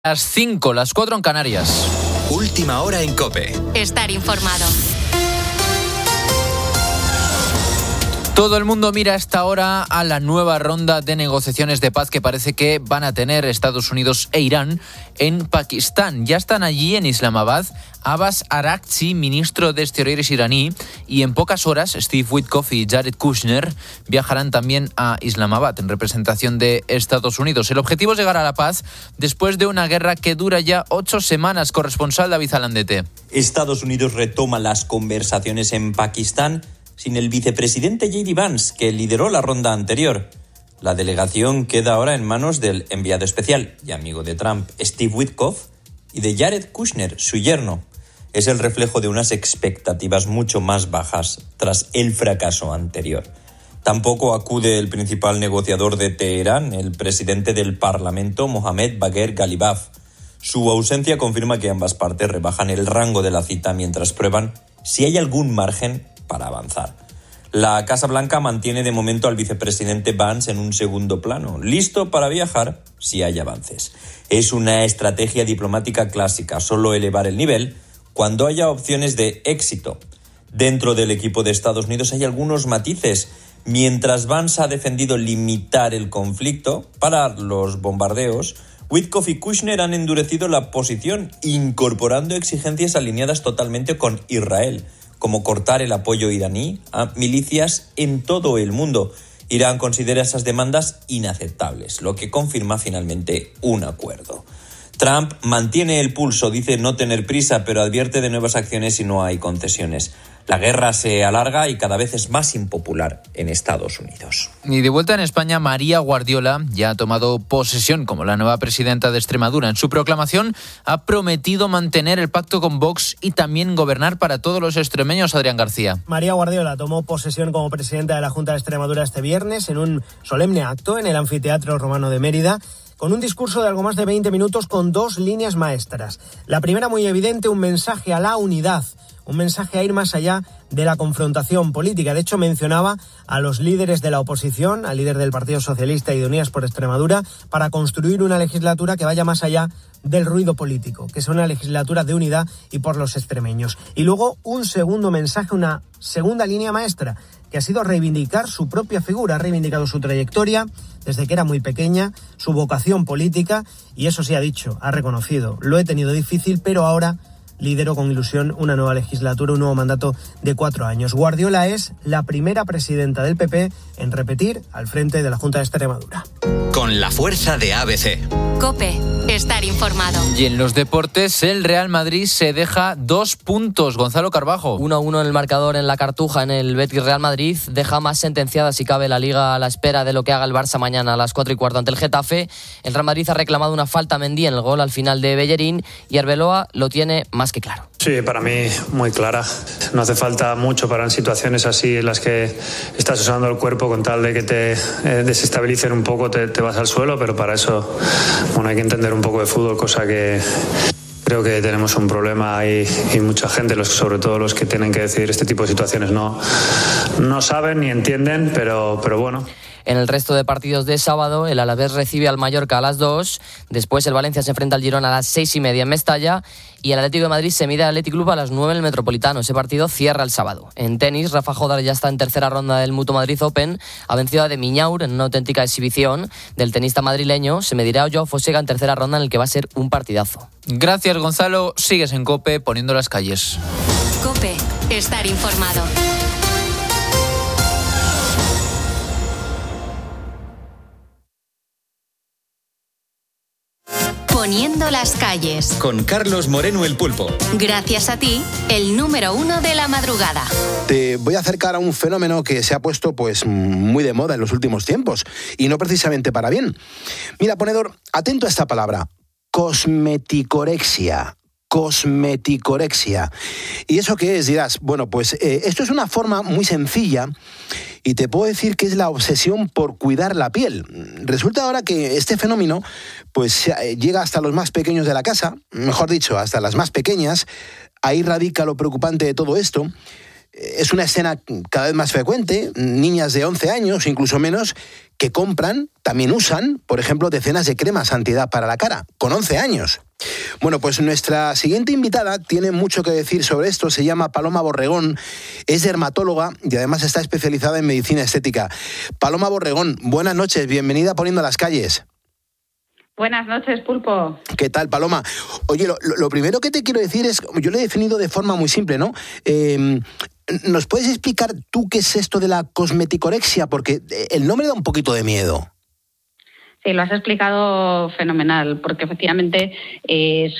Las 5, las 4 en Canarias. Última hora en COPE. Estar informado. Todo el mundo mira a esta hora a la nueva ronda de negociaciones de paz que parece que van a tener Estados Unidos e Irán en Pakistán. Ya están allí en Islamabad Abbas Araghchi, ministro de Exteriores iraní, y en pocas horas Steve Witkoff y Jared Kushner viajarán también a Islamabad en representación de Estados Unidos. El objetivo es llegar a la paz después de una guerra que dura ya 8 semanas. Corresponsal David Alandete. Estados Unidos retoma las conversaciones en Pakistán sin el vicepresidente J.D. Vance, que lideró la ronda anterior. La delegación queda ahora en manos del enviado especial y amigo de Trump, Steve Witkoff, y de Jared Kushner, su yerno. Es el reflejo de unas expectativas mucho más bajas tras el fracaso anterior. Tampoco acude el principal negociador de Teherán, el presidente del Parlamento, Mohammad Bagher Ghalibaf. Su ausencia confirma que ambas partes rebajan el rango de la cita mientras prueban si hay algún margen para avanzar. La Casa Blanca mantiene de momento al vicepresidente Vance en un segundo plano, listo para viajar si hay avances. Es una estrategia diplomática clásica, solo elevar el nivel cuando haya opciones de éxito. Dentro del equipo de Estados Unidos hay algunos matices. Mientras Vance ha defendido limitar el conflicto, parar los bombardeos, Witkoff y Kushner han endurecido la posición, incorporando exigencias alineadas totalmente con Israel, como cortar el apoyo iraní a milicias en todo el mundo. Irán considera esas demandas inaceptables, lo que confirma finalmente un acuerdo. Trump mantiene el pulso, dice no tener prisa, pero advierte de nuevas acciones si no hay concesiones. La guerra se alarga y cada vez es más impopular en Estados Unidos. Y de vuelta en España, María Guardiola ya ha tomado posesión como la nueva presidenta de Extremadura. En su proclamación ha prometido mantener el pacto con Vox y también gobernar para todos los extremeños. Adrián García. María Guardiola tomó posesión como presidenta de la Junta de Extremadura este viernes en un solemne acto en el Anfiteatro Romano de Mérida, con un discurso de algo más de 20 minutos con 2 líneas maestras. La primera, muy evidente, un mensaje a la unidad, un mensaje a ir más allá de la confrontación política. De hecho, mencionaba a los líderes de la oposición, al líder del Partido Socialista y de Unidas por Extremadura, para construir una legislatura que vaya más allá del ruido político, que sea una legislatura de unidad y por los extremeños. Y luego un segundo mensaje, una segunda línea maestra, que ha sido reivindicar su propia figura, ha reivindicado su trayectoria desde que era muy pequeña, su vocación política, y eso sí ha dicho, ha reconocido, lo he tenido difícil, pero ahora lidero con ilusión una nueva legislatura, un nuevo mandato de 4 años. Guardiola es la primera presidenta del PP en repetir al frente de la Junta de Extremadura. Con la fuerza de ABC. COPE. Estar informado. Y en los deportes, el Real Madrid se deja 2 puntos. Gonzalo Carbajo. 1-1 en el marcador en la Cartuja, en el Betis Real Madrid. Deja más sentenciada, si cabe, la Liga a la espera de lo que haga el Barça mañana a las 4:15 ante el Getafe. El Real Madrid ha reclamado una falta a Mendy en el gol al final de Bellerín y Arbeloa lo tiene más que claro. Sí, para mí muy clara. No hace falta mucho para en situaciones así en las que estás usando el cuerpo con tal de que te desestabilicen un poco, te vas al suelo, pero para eso hay que entender un poco de fútbol, cosa que creo que tenemos un problema y mucha gente, sobre todo los que tienen que decidir este tipo de situaciones, no saben ni entienden, pero bueno. En el resto de partidos de sábado, el Alavés recibe al Mallorca a las 2, después el Valencia se enfrenta al Girona a las 6:30 en Mestalla y el Atlético de Madrid se mide al Athletic Club a las 9 en el Metropolitano. Ese partido cierra el sábado. En tenis, Rafa Jodar ya está en tercera ronda del Mutua Madrid Open, ha vencido a De Miñaur en una auténtica exhibición del tenista madrileño. Se medirá a Joao Fonseca en tercera ronda, en el que va a ser un partidazo. Gracias, Gonzalo. Sigues en COPE poniendo las calles. COPE. Estar informado. Poniendo las calles. Con Carlos Moreno el Pulpo. Gracias a ti, el número 1 de la madrugada. Te voy a acercar a un fenómeno que se ha puesto muy de moda en los últimos tiempos, y no precisamente para bien. Mira, ponedor, atento a esta palabra: cosmeticorexia. Cosmeticorexia. ¿Y eso qué es? Dirás, bueno, pues esto es una forma muy sencilla y te puedo decir que es la obsesión por cuidar la piel. Resulta ahora que este fenómeno pues llega hasta los más pequeños de la casa, mejor dicho, hasta las más pequeñas. Ahí radica lo preocupante de todo esto. Es una escena cada vez más frecuente, niñas de 11 años, incluso menos, que compran, también usan, por ejemplo, decenas de cremas antiedad para la cara, con 11 años. Bueno, pues nuestra siguiente invitada tiene mucho que decir sobre esto. Se llama Paloma Borregón, es dermatóloga y además está especializada en medicina estética. Paloma Borregón, buenas noches, bienvenida a Poniendo las Calles. Buenas noches, Pulpo. ¿Qué tal, Paloma? Oye, lo primero que te quiero decir es, yo lo he definido de forma muy simple, ¿no? ¿Nos puedes explicar tú qué es esto de la cosmeticorexia? Porque el nombre da un poquito de miedo. Sí, lo has explicado fenomenal, porque efectivamente es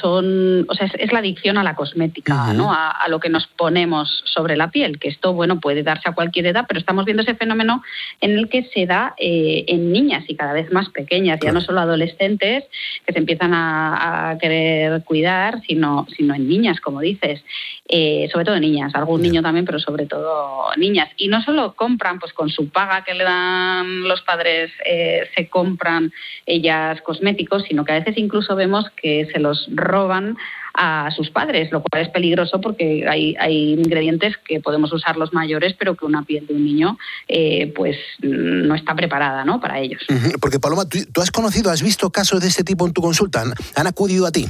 la adicción a la cosmética, ¿no? A lo que nos ponemos sobre la piel, que esto, bueno, puede darse a cualquier edad, pero estamos viendo ese fenómeno en el que se da en niñas y cada vez más pequeñas, ya no solo adolescentes que se empiezan a querer cuidar, sino en niñas, como dices, sobre todo niñas, algún niño también, pero sobre todo niñas. Y no solo compran, pues con su paga que le dan los padres, se compran ellas cosméticos, sino que a veces incluso vemos que se los roban a sus padres, lo cual es peligroso porque hay ingredientes que podemos usar los mayores, pero que una piel de un niño pues no está preparada, ¿no?, para ellos. Porque, Paloma, ¿tú has visto casos de este tipo en tu consulta? ¿Han acudido a ti?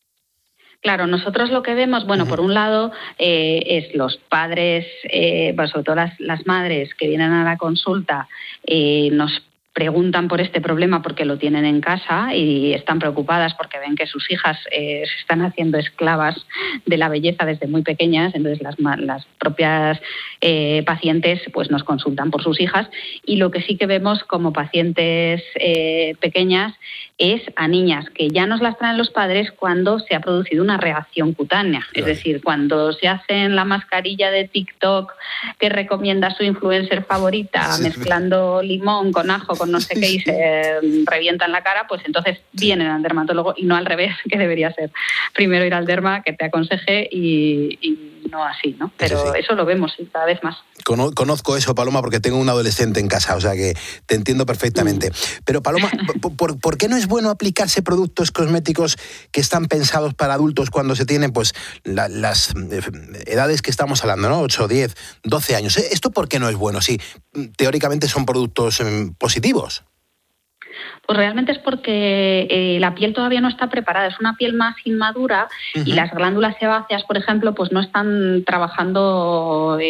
Claro, nosotros lo que vemos, bueno, por un lado, es los padres, sobre todo las madres que vienen a la consulta, nos preguntan por este problema porque lo tienen en casa y están preocupadas porque ven que sus hijas se están haciendo esclavas de la belleza desde muy pequeñas. Entonces las propias pacientes pues nos consultan por sus hijas, y lo que sí que vemos como pacientes pequeñas es a niñas que ya nos las traen los padres cuando se ha producido una reacción cutánea. Claro. Es decir, cuando se hacen la mascarilla de TikTok que recomienda su influencer favorita, mezclando limón con ajo, con no sé qué, y se revientan la cara, pues entonces vienen al dermatólogo, y no al revés, que debería ser. Primero ir al derma, que te aconseje, y no así, ¿no? Pero eso lo vemos cada vez más. Conozco eso, Paloma, porque tengo un adolescente en casa, o sea que te entiendo perfectamente. Pero, Paloma, ¿por qué no es bueno aplicarse productos cosméticos que están pensados para adultos cuando se tienen pues las edades que estamos hablando, ¿no? 8, 10, 12 años. ¿Esto por qué no es bueno? Sí, teóricamente son productos positivos. Pues realmente es porque la piel todavía no está preparada, es una piel más inmadura, y las glándulas sebáceas, por ejemplo, pues no están trabajando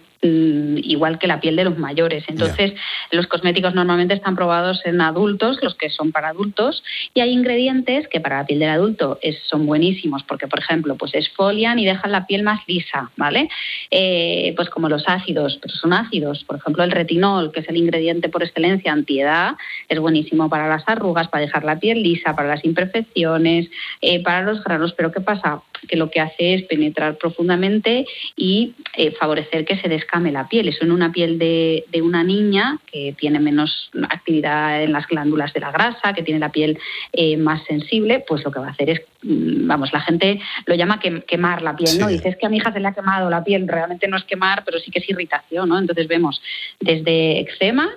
igual que la piel de los mayores. Entonces, los cosméticos normalmente están probados en adultos, los que son para adultos, y hay ingredientes que para la piel del adulto son buenísimos, porque, por ejemplo, pues exfolian y dejan la piel más lisa, ¿vale? Pues como los ácidos, pero son ácidos. Por ejemplo, el retinol, que es el ingrediente por excelencia antiedad, es buenísimo para las arrugas, para dejar la piel lisa, para las imperfecciones, para los granos. Pero ¿qué pasa? Que lo que hace es penetrar profundamente y favorecer que se descame la piel. Eso en una piel de una niña que tiene menos actividad en las glándulas de la grasa, que tiene la piel más sensible, pues lo que va a hacer es, la gente lo llama quemar la piel, ¿no? Dice, es que a mi hija se le ha quemado la piel. Realmente no es quemar, pero sí que es irritación, ¿no? Entonces vemos desde eczemas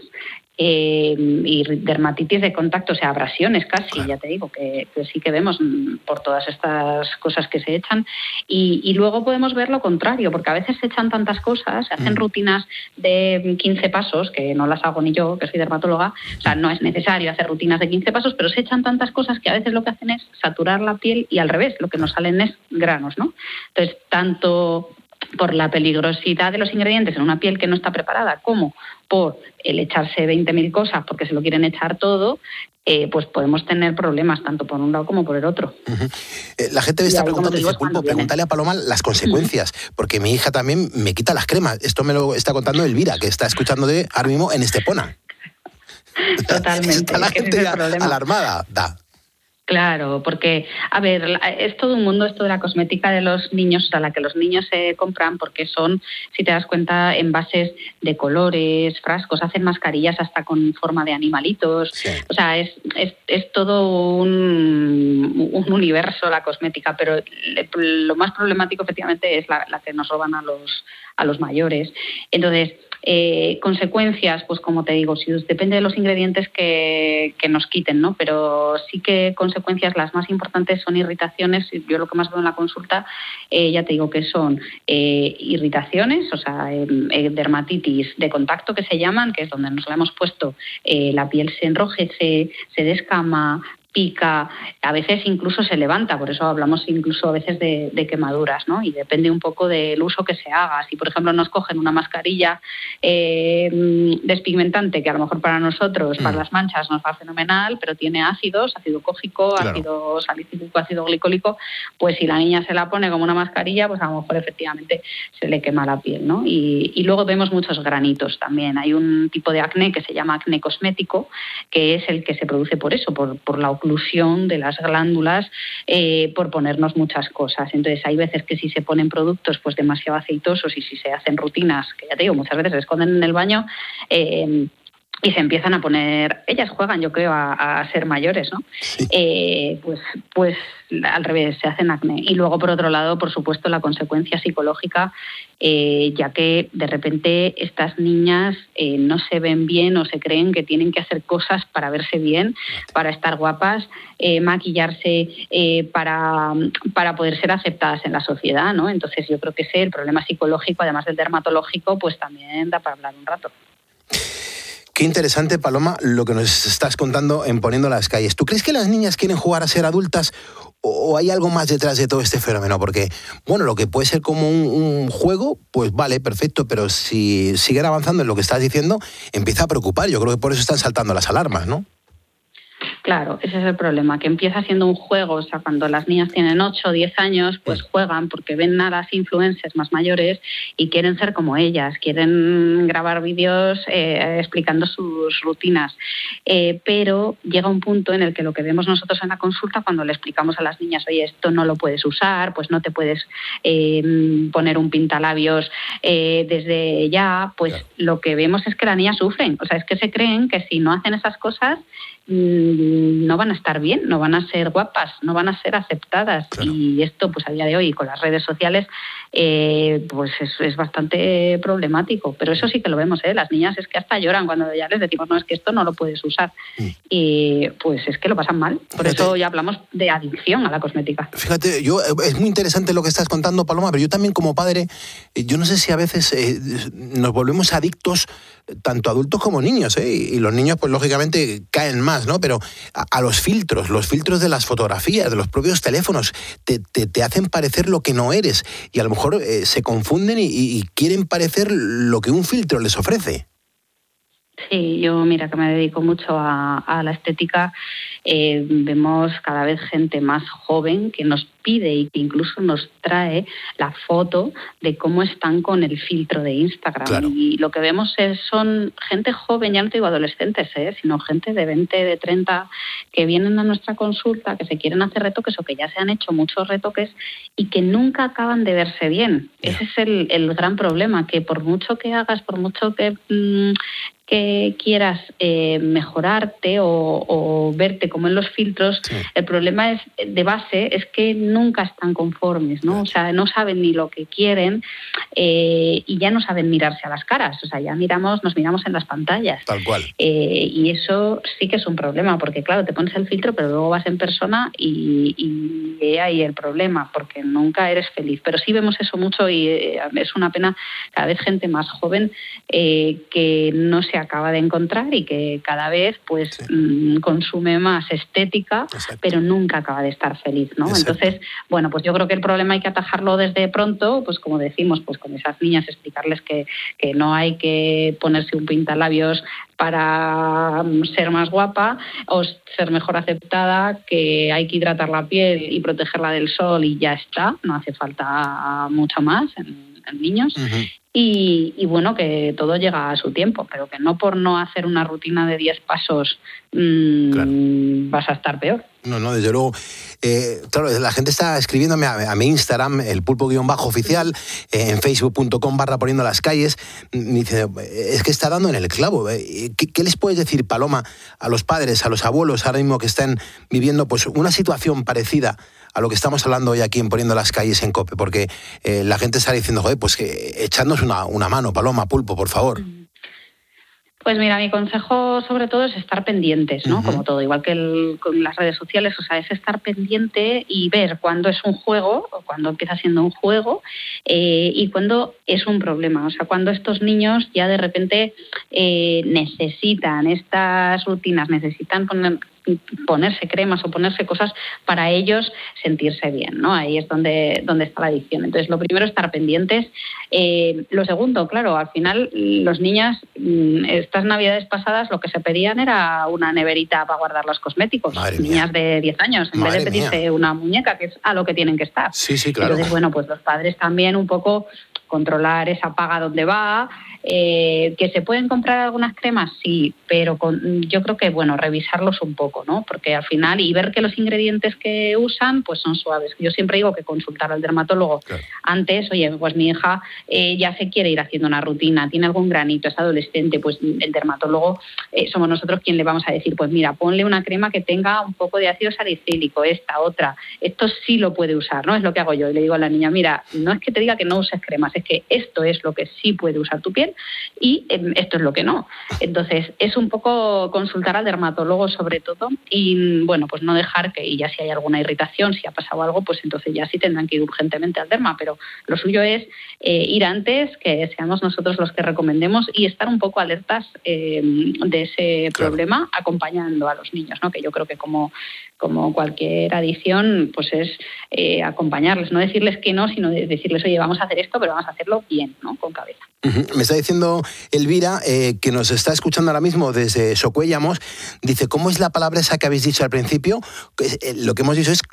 y dermatitis de contacto, o sea, abrasiones casi, claro. Ya te digo, que sí que vemos por todas estas cosas que se echan. Y luego podemos ver lo contrario, porque a veces se echan tantas cosas, se hacen rutinas de 15 pasos, que no las hago ni yo, que soy dermatóloga, o sea, no es necesario hacer rutinas de 15 pasos, pero se echan tantas cosas que a veces lo que hacen es saturar la piel, y al revés, lo que nos salen es granos, ¿no? Entonces, tanto por la peligrosidad de los ingredientes en una piel que no está preparada, como por el echarse 20.000 cosas porque se lo quieren echar todo, pues podemos tener problemas tanto por un lado como por el otro. La gente me está preguntando, dice, Pulpo, pregúntale a Paloma las consecuencias, porque mi hija también me quita las cremas. Esto me lo está contando Elvira, que está escuchando ahora mismo en Estepona. Totalmente. Está la gente alarmada. Claro, porque, a ver, es todo un mundo esto de la cosmética de los niños, o sea, la que los niños se compran, porque son, si te das cuenta, envases de colores, frascos, hacen mascarillas hasta con forma de animalitos. Sí. O sea, es todo un universo la cosmética, pero lo más problemático efectivamente es la que nos roban a los mayores. Entonces, Consecuencias, pues como te digo, si depende de los ingredientes que nos quiten, ¿no? Pero sí que consecuencias las más importantes son irritaciones. Yo lo que más veo en la consulta, ya te digo que son irritaciones, o sea, dermatitis de contacto que se llaman, que es donde nos la hemos puesto, la piel se enrojece, se descama, pica, a veces incluso se levanta, por eso hablamos incluso a veces de quemaduras, ¿no? Y depende un poco del uso que se haga. Si, por ejemplo, nos cogen una mascarilla despigmentante, que a lo mejor para nosotros, para las manchas, nos va fenomenal, pero tiene ácidos, ácido cógico, claro, ácido salicílico, ácido glicólico, pues si la niña se la pone como una mascarilla, pues a lo mejor efectivamente se le quema la piel, ¿no? Y luego vemos muchos granitos también. Hay un tipo de acné que se llama acné cosmético, que es el que se produce por eso, por la oclusión de las glándulas, por ponernos muchas cosas. Entonces hay veces que si se ponen productos pues demasiado aceitosos y si se hacen rutinas, que ya te digo, muchas veces se esconden en el baño, y se empiezan a poner, ellas juegan, yo creo, a ser mayores, ¿no? Sí. Pues al revés, se hacen acné. Y luego, por otro lado, por supuesto, la consecuencia psicológica, ya que de repente estas niñas no se ven bien o se creen que tienen que hacer cosas para verse bien, para estar guapas, maquillarse, para poder ser aceptadas en la sociedad, ¿no? Entonces yo creo que el problema psicológico, además del dermatológico, pues también da para hablar un rato. Qué interesante, Paloma, lo que nos estás contando en Poniendo las calles. ¿Tú crees que las niñas quieren jugar a ser adultas o hay algo más detrás de todo este fenómeno? Porque, bueno, lo que puede ser como un juego, pues vale, perfecto, pero si siguen avanzando en lo que estás diciendo, empieza a preocupar. Yo creo que por eso están saltando las alarmas, ¿no? Claro, ese es el problema, que empieza siendo un juego. O sea, cuando las niñas tienen 8 o 10 años, pues juegan porque ven a las influencers más mayores y quieren ser como ellas, quieren grabar vídeos explicando sus rutinas. Pero llega un punto en el que lo que vemos nosotros en la consulta, cuando le explicamos a las niñas, oye, esto no lo puedes usar, pues no te puedes poner un pintalabios desde ya, pues lo que vemos es que las niñas sufren. O sea, es que se creen que si no hacen esas cosas, no van a estar bien, no van a ser guapas, no van a ser aceptadas. Claro. Y esto, pues a día de hoy, con las redes sociales, pues es bastante problemático. Pero eso sí que lo vemos, las niñas es que hasta lloran cuando ya les decimos, no, es que esto no lo puedes usar. Y pues es que lo pasan mal. Por eso ya hablamos de adicción a la cosmética. Fíjate, es muy interesante lo que estás contando, Paloma, pero yo también como padre, yo no sé si a veces nos volvemos adictos, tanto adultos como niños, y los niños pues lógicamente caen más, ¿no? Pero a los filtros de las fotografías, de los propios teléfonos, te hacen parecer lo que no eres y a lo mejor se confunden y quieren parecer lo que un filtro les ofrece. Sí, yo mira que me dedico mucho a la estética, vemos cada vez gente más joven que nos pide y que incluso nos trae la foto de cómo están con el filtro de Instagram. Claro. Y lo que vemos son gente joven, ya no te digo adolescentes, sino gente de 20, de 30, que vienen a nuestra consulta, que se quieren hacer retoques o que ya se han hecho muchos retoques y que nunca acaban de verse bien. Yeah. Ese es el gran problema, que por mucho que hagas, por mucho que quieras mejorarte o verte como en los filtros, sí, el problema es de base es que nunca están conformes, ¿no? O sea, no saben ni lo que quieren y ya no saben mirarse a las caras. O sea, ya nos miramos en las pantallas. Tal cual. Y eso sí que es un problema, porque claro, te pones el filtro, pero luego vas en persona y ahí el problema, porque nunca eres feliz. Pero sí vemos eso mucho y es una pena, cada vez gente más joven que no se acaba de encontrar y que cada vez pues consume más estética. Exacto. Pero nunca acaba de estar feliz, ¿no? Exacto. Entonces, bueno, pues yo creo que el problema hay que atajarlo desde pronto, pues como decimos, pues con esas niñas explicarles que no hay que ponerse un pintalabios para ser más guapa o ser mejor aceptada, que hay que hidratar la piel y protegerla del sol y ya está, no hace falta mucho más en niños. Uh-huh. Y bueno, que todo llega a su tiempo, pero que no por no hacer una rutina de 10 pasos claro, vas a estar peor. No, desde luego. Claro, la gente está escribiéndome a mi Instagram, el pulpo_oficial, en facebook.com/poniendo las calles. Dice, es que está dando en el clavo. ¿Qué les puedes decir, Paloma, a los padres, a los abuelos ahora mismo que están viviendo pues una situación parecida a lo que estamos hablando hoy aquí en Poniendo las calles en COPE? Porque la gente está diciendo, joder, pues que echadnos una mano, Paloma, Pulpo, por favor. Pues mira, mi consejo sobre todo es estar pendientes, ¿no? Como todo, igual que con las redes sociales, o sea, es estar pendiente y ver cuándo es un juego o cuándo empieza siendo un juego y cuándo es un problema. O sea, cuando estos niños ya de repente necesitan estas rutinas, necesitan ponerse cremas o ponerse cosas para ellos sentirse bien, ¿no? Ahí es donde está la adicción. Entonces, lo primero es estar pendientes. Lo segundo, claro, al final los niños, estas navidades pasadas lo que se pedían era una neverita para guardar los cosméticos. Niñas de 10 años, en vez de pedirse una muñeca, que es a lo que tienen que estar. Sí, claro. Entonces, bueno, pues los padres también un poco controlar esa paga donde va. ¿Que se pueden comprar algunas cremas? Sí, pero yo creo que, bueno, revisarlos un poco, ¿no? Porque al final, y ver que los ingredientes que usan, pues son suaves. Yo siempre digo que consultar al dermatólogo antes. Oye, pues mi hija ya se quiere ir haciendo una rutina, tiene algún granito, es adolescente, pues el dermatólogo somos nosotros quien le vamos a decir, pues mira, ponle una crema que tenga un poco de ácido salicílico, esta, otra. Esto sí lo puede usar, ¿no? Es lo que hago yo. Y le digo a la niña, mira, no es que te diga que no uses cremas, es que esto es lo que sí puede usar tu piel y esto es lo que no. Entonces, es un poco consultar al dermatólogo sobre todo y, bueno, pues no dejar que, y ya si hay alguna irritación, si ha pasado algo, pues entonces ya sí tendrán que ir urgentemente al derma, pero lo suyo es ir antes, que seamos nosotros los que recomendemos y estar un poco alertas de ese problema, acompañando a los niños, ¿no? Que yo creo que como cualquier adicción, pues es acompañarles, no decirles que no, sino decirles, oye, vamos a hacer esto, pero vamos a hacerlo bien, ¿no? Con cabeza. Me está diciendo Elvira, que nos está escuchando ahora mismo desde Socuéllamos, dice, ¿cómo es la palabra esa que habéis dicho al principio? Lo que hemos dicho es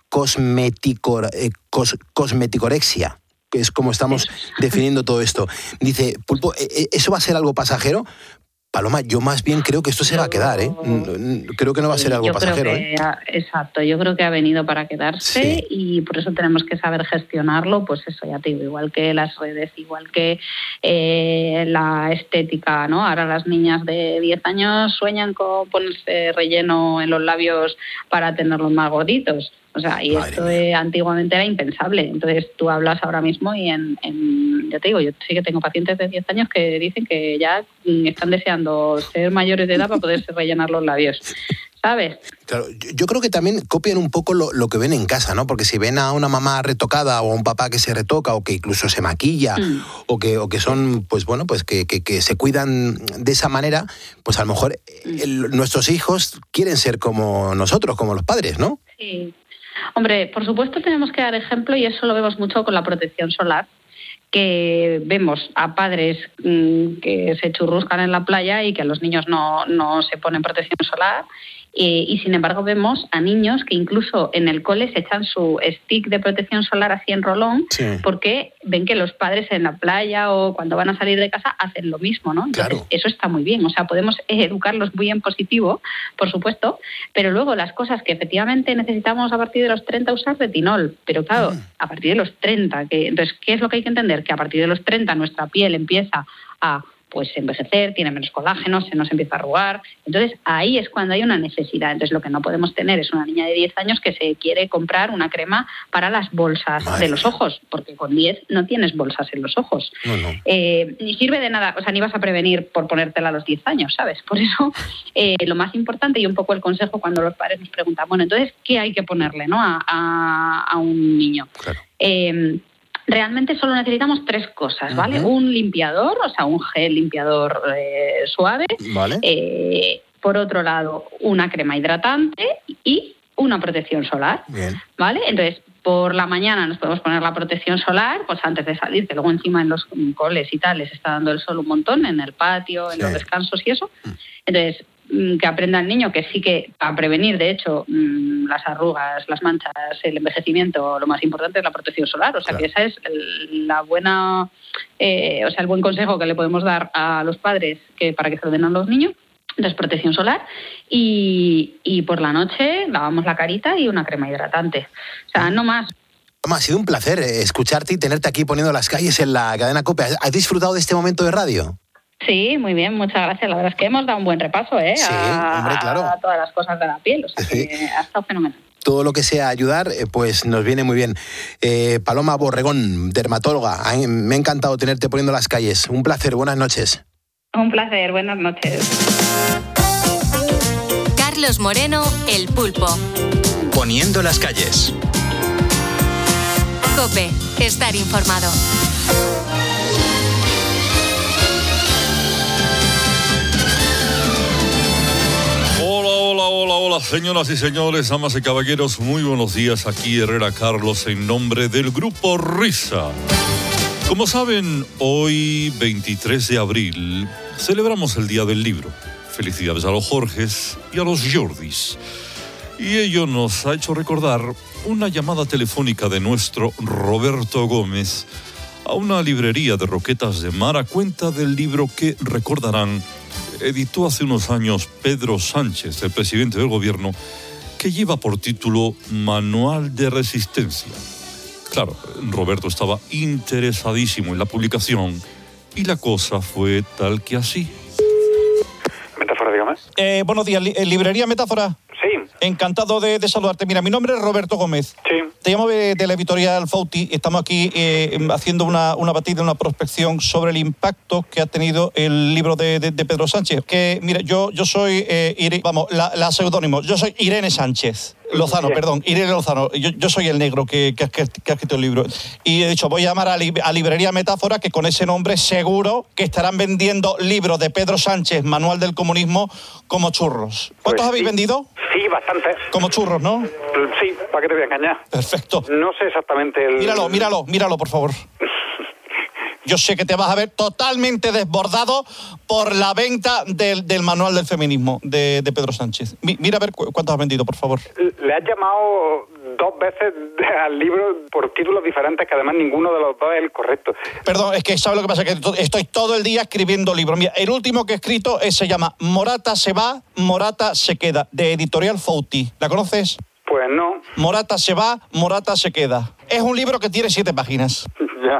cosmeticorexia, que es como estamos definiendo todo esto. Dice, Pulpo, ¿eso va a ser algo pasajero? Paloma, yo más bien creo que esto se va a quedar, ¿eh? Creo que no va a ser algo pasajero. Exacto, yo creo que ha venido para quedarse y por eso tenemos que saber gestionarlo, pues eso ya te digo, igual que las redes, igual que la estética, ¿no? Ahora las niñas de 10 años sueñan con ponerse relleno en los labios para tenerlos más gorditos. O sea, y esto antiguamente era impensable. Entonces tú hablas ahora mismo y ya te digo, yo sí que tengo pacientes de 10 años que dicen que ya están deseando ser mayores de edad para poderse rellenar los labios, ¿sabes? Claro, yo creo que también copian un poco lo que ven en casa, ¿no? Porque si ven a una mamá retocada o a un papá que se retoca o que incluso se maquilla o que son, pues bueno, pues que se cuidan de esa manera, pues a lo mejor nuestros hijos quieren ser como nosotros, como los padres, ¿no? Sí. Hombre, por supuesto tenemos que dar ejemplo y eso lo vemos mucho con la protección solar, que vemos a padres que se churruscan en la playa y que a los niños no se ponen protección solar y sin embargo vemos a niños que incluso en el cole se echan su stick de protección solar así en rolón porque ven que los padres en la playa o cuando van a salir de casa hacen lo mismo, ¿no? Entonces, eso está muy bien, o sea, podemos educarlos muy en positivo, por supuesto, pero luego las cosas que efectivamente necesitamos a partir de los 30 usar retinol, pero claro, a partir de los 30, entonces, ¿qué es lo que hay que entender? Que a partir de los 30 nuestra piel empieza a pues envejecer, tiene menos colágeno, se nos empieza a arrugar. Entonces, ahí es cuando hay una necesidad. Entonces, lo que no podemos tener es una niña de 10 años que se quiere comprar una crema para las bolsas de los ojos, porque con 10 no tienes bolsas en los ojos. Ni sirve de nada, o sea, ni vas a prevenir por ponértela a los 10 años, ¿sabes? Por eso, lo más importante y un poco el consejo cuando los padres nos preguntan, bueno, entonces, ¿qué hay que ponerle, ¿no? a un niño? Claro. Realmente solo necesitamos 3 cosas, ¿vale? Un limpiador, o sea, un gel limpiador suave. Vale. Por otro lado, una crema hidratante y una protección solar. Bien. ¿Vale? Entonces, por la mañana nos podemos poner la protección solar, pues antes de salir, que luego encima en los coles y tal les está dando el sol un montón, en el patio, en los descansos y eso. Entonces, que aprenda el niño que sí que para prevenir, de hecho, las arrugas, las manchas, el envejecimiento, lo más importante es la protección solar. O sea, que esa es la buena, el buen consejo que le podemos dar a los padres para que se lo den a los niños. protección solar, y por la noche lavamos la carita y una crema hidratante. O sea, no más. Ha sido un placer escucharte y tenerte aquí Poniendo las Calles en la cadena COPE. ¿Has disfrutado de este momento de radio? Sí, muy bien, muchas gracias. La verdad es que hemos dado un buen repaso, Sí, hombre, claro. A todas las cosas de la piel. O sea, que ha estado fenomenal. Todo lo que sea ayudar, pues nos viene muy bien. Paloma Borregón, dermatóloga, me ha encantado tenerte Poniendo las Calles. Un placer, buenas noches. Un placer, buenas noches. Carlos Moreno, El Pulpo. Poniendo las Calles. COPE, estar informado. Hola, señoras y señores, amas y caballeros, muy buenos días. Aquí Herrera Carlos en nombre del Grupo Risa. Como saben, hoy, 23 de abril, celebramos el Día del Libro. Felicidades a los Jorges y a los Jordis. Y ello nos ha hecho recordar una llamada telefónica de nuestro Roberto Gómez a una librería de Roquetas de Mar a cuenta del libro que, recordarán, editó hace unos años Pedro Sánchez, el presidente del gobierno, que lleva por título Manual de Resistencia. Claro, Roberto estaba interesadísimo en la publicación y la cosa fue tal que así. Metáfora, dígame. Buenos días, ¿librería Metáfora? Sí. Encantado de saludarte. Mira, mi nombre es Roberto Gómez. Sí. Te llamo de la editorial Fauti. Estamos aquí haciendo una batida, una prospección sobre el impacto que ha tenido el libro de Pedro Sánchez. Que, mira, yo soy, la seudónimo, yo soy Irene Sánchez. Lozano, perdón, Irene Lozano. Yo soy el negro que ha escrito el libro. Y he dicho, voy a llamar a Librería Metáfora, que con ese nombre seguro que estarán vendiendo libros de Pedro Sánchez, Manual del Comunismo, como churros. ¿Cuántos habéis vendido? Sí, bastante. Como churros, ¿no? Sí, ¿para qué te voy a engañar? Perfecto. No sé exactamente el... Míralo, por favor. Yo sé que te vas a ver totalmente desbordado por la venta del Manual del Feminismo de Pedro Sánchez. Mira a ver cuántos has vendido, por favor. Le has llamado 2 veces al libro por títulos diferentes, que además ninguno de los dos es el correcto. Perdón, es que ¿sabes lo que pasa? Que estoy todo el día escribiendo libros. Mira, el último que he escrito se llama Morata se va, Morata se queda, de Editorial Fauti. ¿La conoces? Pues no. Morata se va, Morata se queda. Es un libro que tiene 7 páginas. Ya.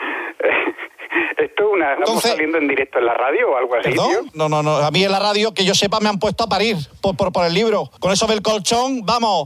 ¿Esto ¿Estamos saliendo en directo en la radio o algo así, ¿Perdón? tío? No. A mí en la radio, que yo sepa, me han puesto a parir por el libro. Con eso del colchón, vamos.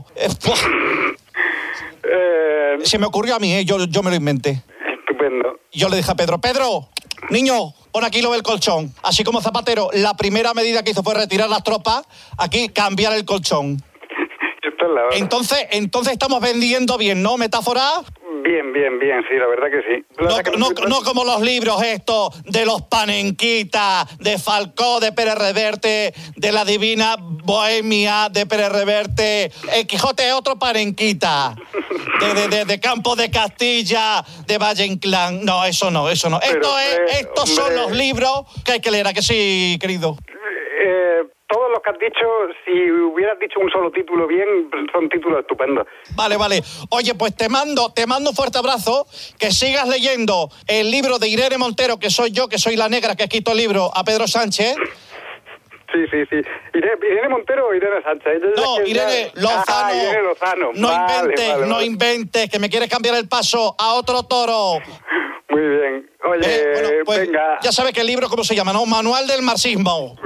Se me ocurrió a mí, yo me lo inventé. Estupendo. Yo le dije a Pedro, niño, pon aquí lo del colchón. Así como Zapatero, la primera medida que hizo fue retirar las tropas, aquí cambiar el colchón. Entonces estamos vendiendo bien, ¿no? ¿Metáfora? Bien, sí, la verdad que sí. No como los libros estos de los Panenquitas, de Falcó, de Pérez Reverte, de la Divina Bohemia, de Pérez Reverte. El Quijote es otro Panenquita. De Campos de Castilla, de Valle Inclán. No, eso no. Estos son los libros que hay que leer, ¿a que sí, querido? Todos los que has dicho, si hubieras dicho un solo título bien, son títulos estupendos. Vale. Oye, pues te mando un fuerte abrazo, que sigas leyendo el libro de Irene Montero, que soy yo, que soy la negra que ha escrito el libro a Pedro Sánchez. Sí. ¿Irene Montero o Irene Sánchez? No, Irene Lozano. Irene Lozano. No inventes, que me quieres cambiar el paso a otro toro. Muy bien. Oye, pues, venga. Ya sabes que el libro, ¿cómo se llama, no? Manual del marxismo.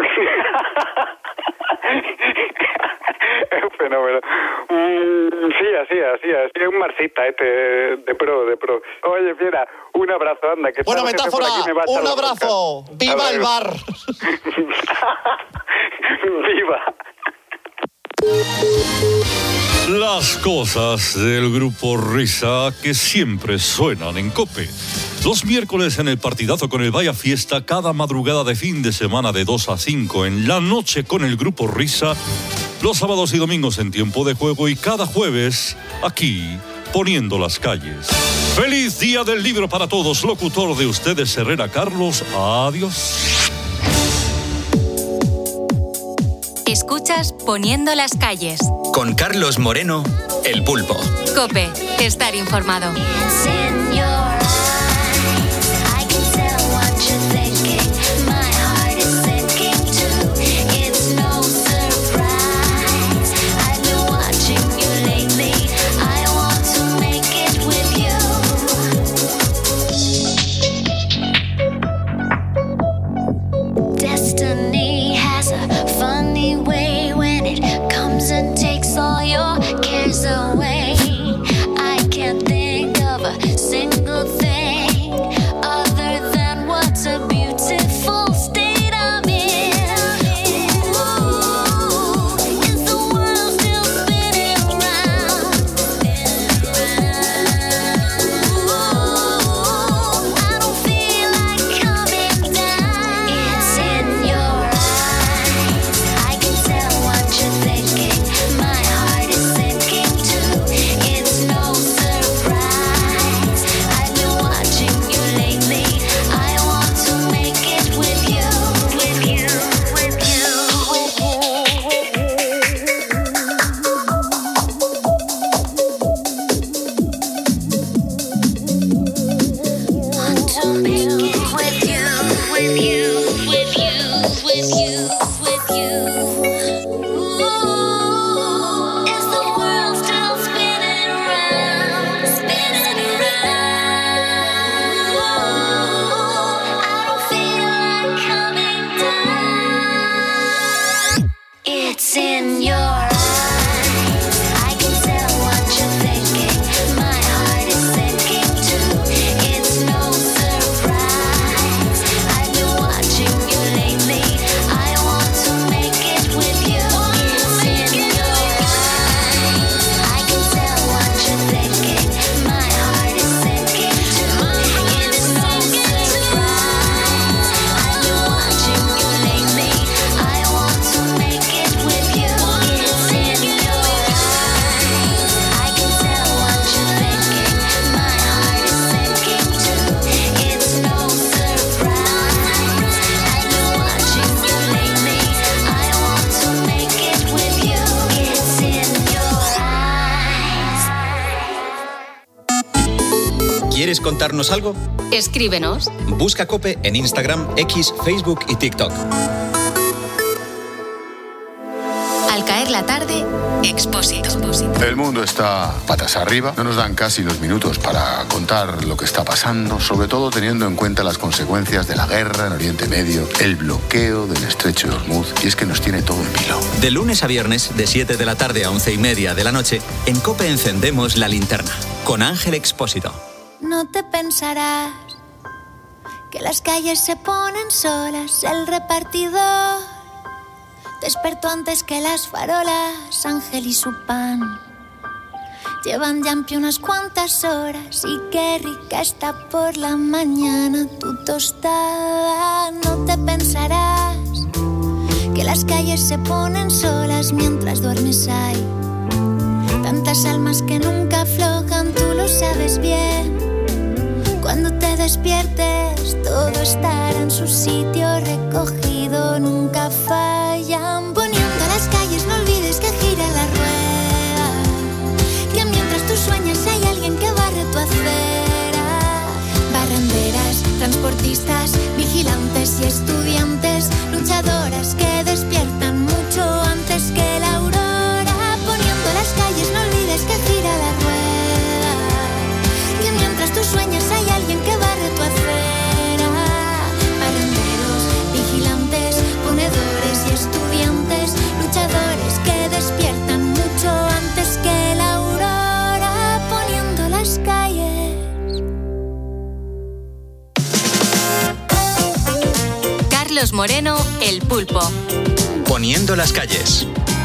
Es un fenómeno. Sí, así. Es un marxista de pro. Oye, fiera, un abrazo, anda. Que bueno, Metáfora, un abrazo. ¡Viva el bar! ¡Viva! Las cosas del Grupo Risa que siempre suenan en COPE. Los miércoles en el partidazo con el Vaya Fiesta, cada madrugada de fin de semana de 2 a 5 en la noche con el Grupo Risa, los sábados y domingos en tiempo de juego y cada jueves aquí Poniendo las Calles. ¡Feliz Día del Libro para todos! Locutor de ustedes, Herrera Carlos. Adiós. Escuchas Poniendo las Calles. Con Carlos Moreno, El Pulpo. COPE, estar informado. ¿Quieres contarnos algo? Escríbenos. Busca COPE en Instagram, X, Facebook y TikTok. Al caer la tarde, Expósito. El mundo está patas arriba. No nos dan casi los minutos para contar lo que está pasando, sobre todo teniendo en cuenta las consecuencias de la guerra en Oriente Medio, el bloqueo del estrecho de Hormuz, y es que nos tiene todo en vilo. De lunes a viernes, de 7 de la tarde a 11:30 de la noche, en COPE encendemos la linterna, con Ángel Expósito. No te pensarás que las calles se ponen solas, el repartidor despertó antes que las farolas, Ángel y su pan llevan ya en pie unas cuantas horas, y qué rica está por la mañana tu tostada. No te pensarás que las calles se ponen solas mientras duermes. Hay tantas almas que nunca aflojan, tú lo sabes bien. Cuando te despiertes todo estará en su sitio recogido, nunca fallan. Poniendo las calles no olvides que gira la rueda, que mientras tú sueñas hay alguien que barre tu acera. Barrenderas, transportistas, vigilantes y estudiantes, luchadoras que despiertan mucho antes que la aurora. Poniendo las calles no olvides que gira la rueda, que mientras tú sueñas hay alguien que barre tu acera. Barrenderos, vigilantes, ponedores y estudiantes, luchadores que despiertan mucho antes que la aurora. Poniendo las calles. Carlos Moreno, El Pulpo. Poniendo las calles.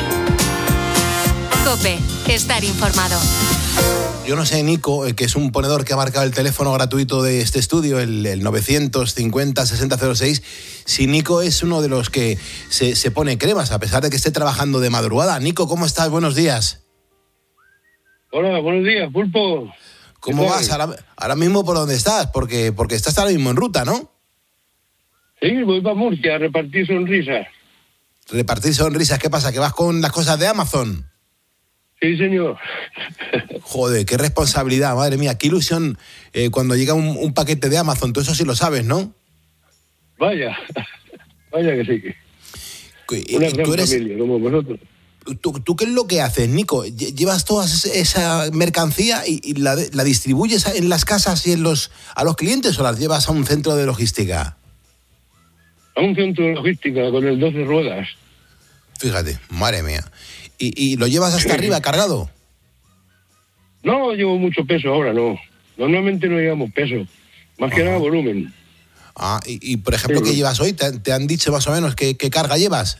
COPE, estar informado. Yo no sé, Nico, que es un ponedor que ha marcado el teléfono gratuito de este estudio, el 950-6006, si Nico es uno de los que se pone cremas, a pesar de que esté trabajando de madrugada. Nico, ¿cómo estás? Buenos días. Hola, buenos días, Pulpo. ¿Cómo vas ahora mismo por dónde estás? Porque estás ahora mismo en ruta, ¿no? Sí, voy para Murcia a repartir sonrisas. Repartir sonrisas, ¿qué pasa? ¿Que vas con las cosas de Amazon? Sí, señor. Joder, qué responsabilidad, madre mía, qué ilusión cuando llega un paquete de Amazon. Tú eso sí lo sabes, ¿no? Vaya que sí. Una gran familia, como vosotros. ¿Tú qué es lo que haces, Nico? ¿Llevas toda esa mercancía y la distribuyes en las casas y a los clientes, o las llevas a un centro de logística? A un centro de logística con el 12 ruedas. Fíjate, madre mía. ¿Y lo llevas hasta arriba cargado? No llevo mucho peso ahora, no. Normalmente no llevamos peso. Más que nada volumen. Y por ejemplo, ¿qué llevas hoy? ¿Te han dicho más o menos qué carga llevas?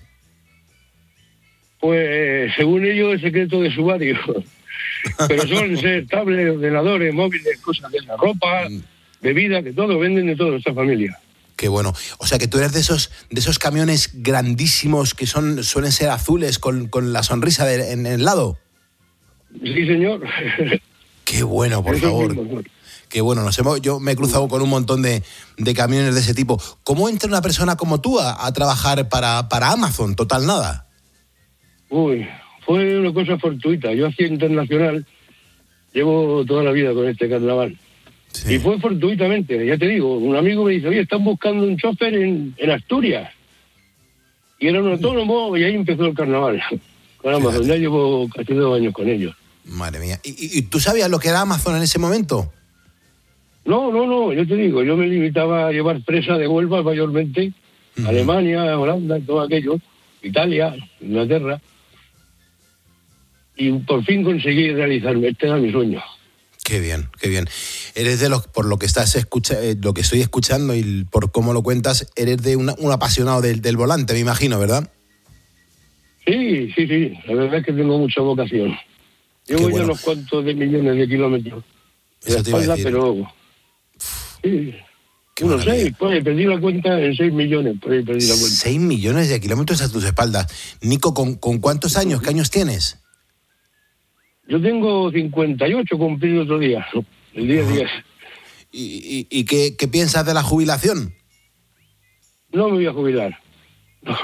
Pues según ellos es secreto de sumario. Pero suelen ser tablets, ordenadores, móviles, cosas de la ropa, bebida, que todo, venden de todo esta familia. Qué bueno. O sea, que tú eres de esos camiones grandísimos que suelen ser azules con la sonrisa en el lado. Sí, señor. Qué bueno, por favor. Qué bueno. Yo me he cruzado con un montón de camiones de ese tipo. ¿Cómo entra una persona como tú a trabajar para Amazon? Total nada. Uy, fue una cosa fortuita. Yo hacía internacional, llevo toda la vida con este carnaval. Sí. Y fue fortuitamente, ya te digo, un amigo me dice, oye, están buscando un chofer en Asturias. Y era un autónomo y ahí empezó el carnaval. Con Amazon, ya llevo casi 2 años con ellos. Madre mía. ¿Y tú sabías lo que era Amazon en ese momento? No, yo te digo, yo me limitaba a llevar presa de Huelva mayormente, Alemania, Holanda, todo aquello, Italia, Inglaterra. Y por fin conseguí realizarme, este era mi sueño. Qué bien, qué bien. Eres de los, por lo que lo que estoy escuchando y por cómo lo cuentas, eres de un apasionado del volante, me imagino, ¿verdad? Sí. La verdad es que tengo mucha vocación. Llevo ya unos cuantos de millones de kilómetros. Eso te iba a decir. Pero sí. Unos 6, pues perdí la cuenta en 6 millones, por ahí perdí la cuenta. 6 millones de kilómetros a tus espaldas. Nico, ¿con cuántos años? ¿Qué años tienes? Yo tengo 58, cumplí otro día, el día 10. ¿Y qué piensas de la jubilación? No me voy a jubilar. No.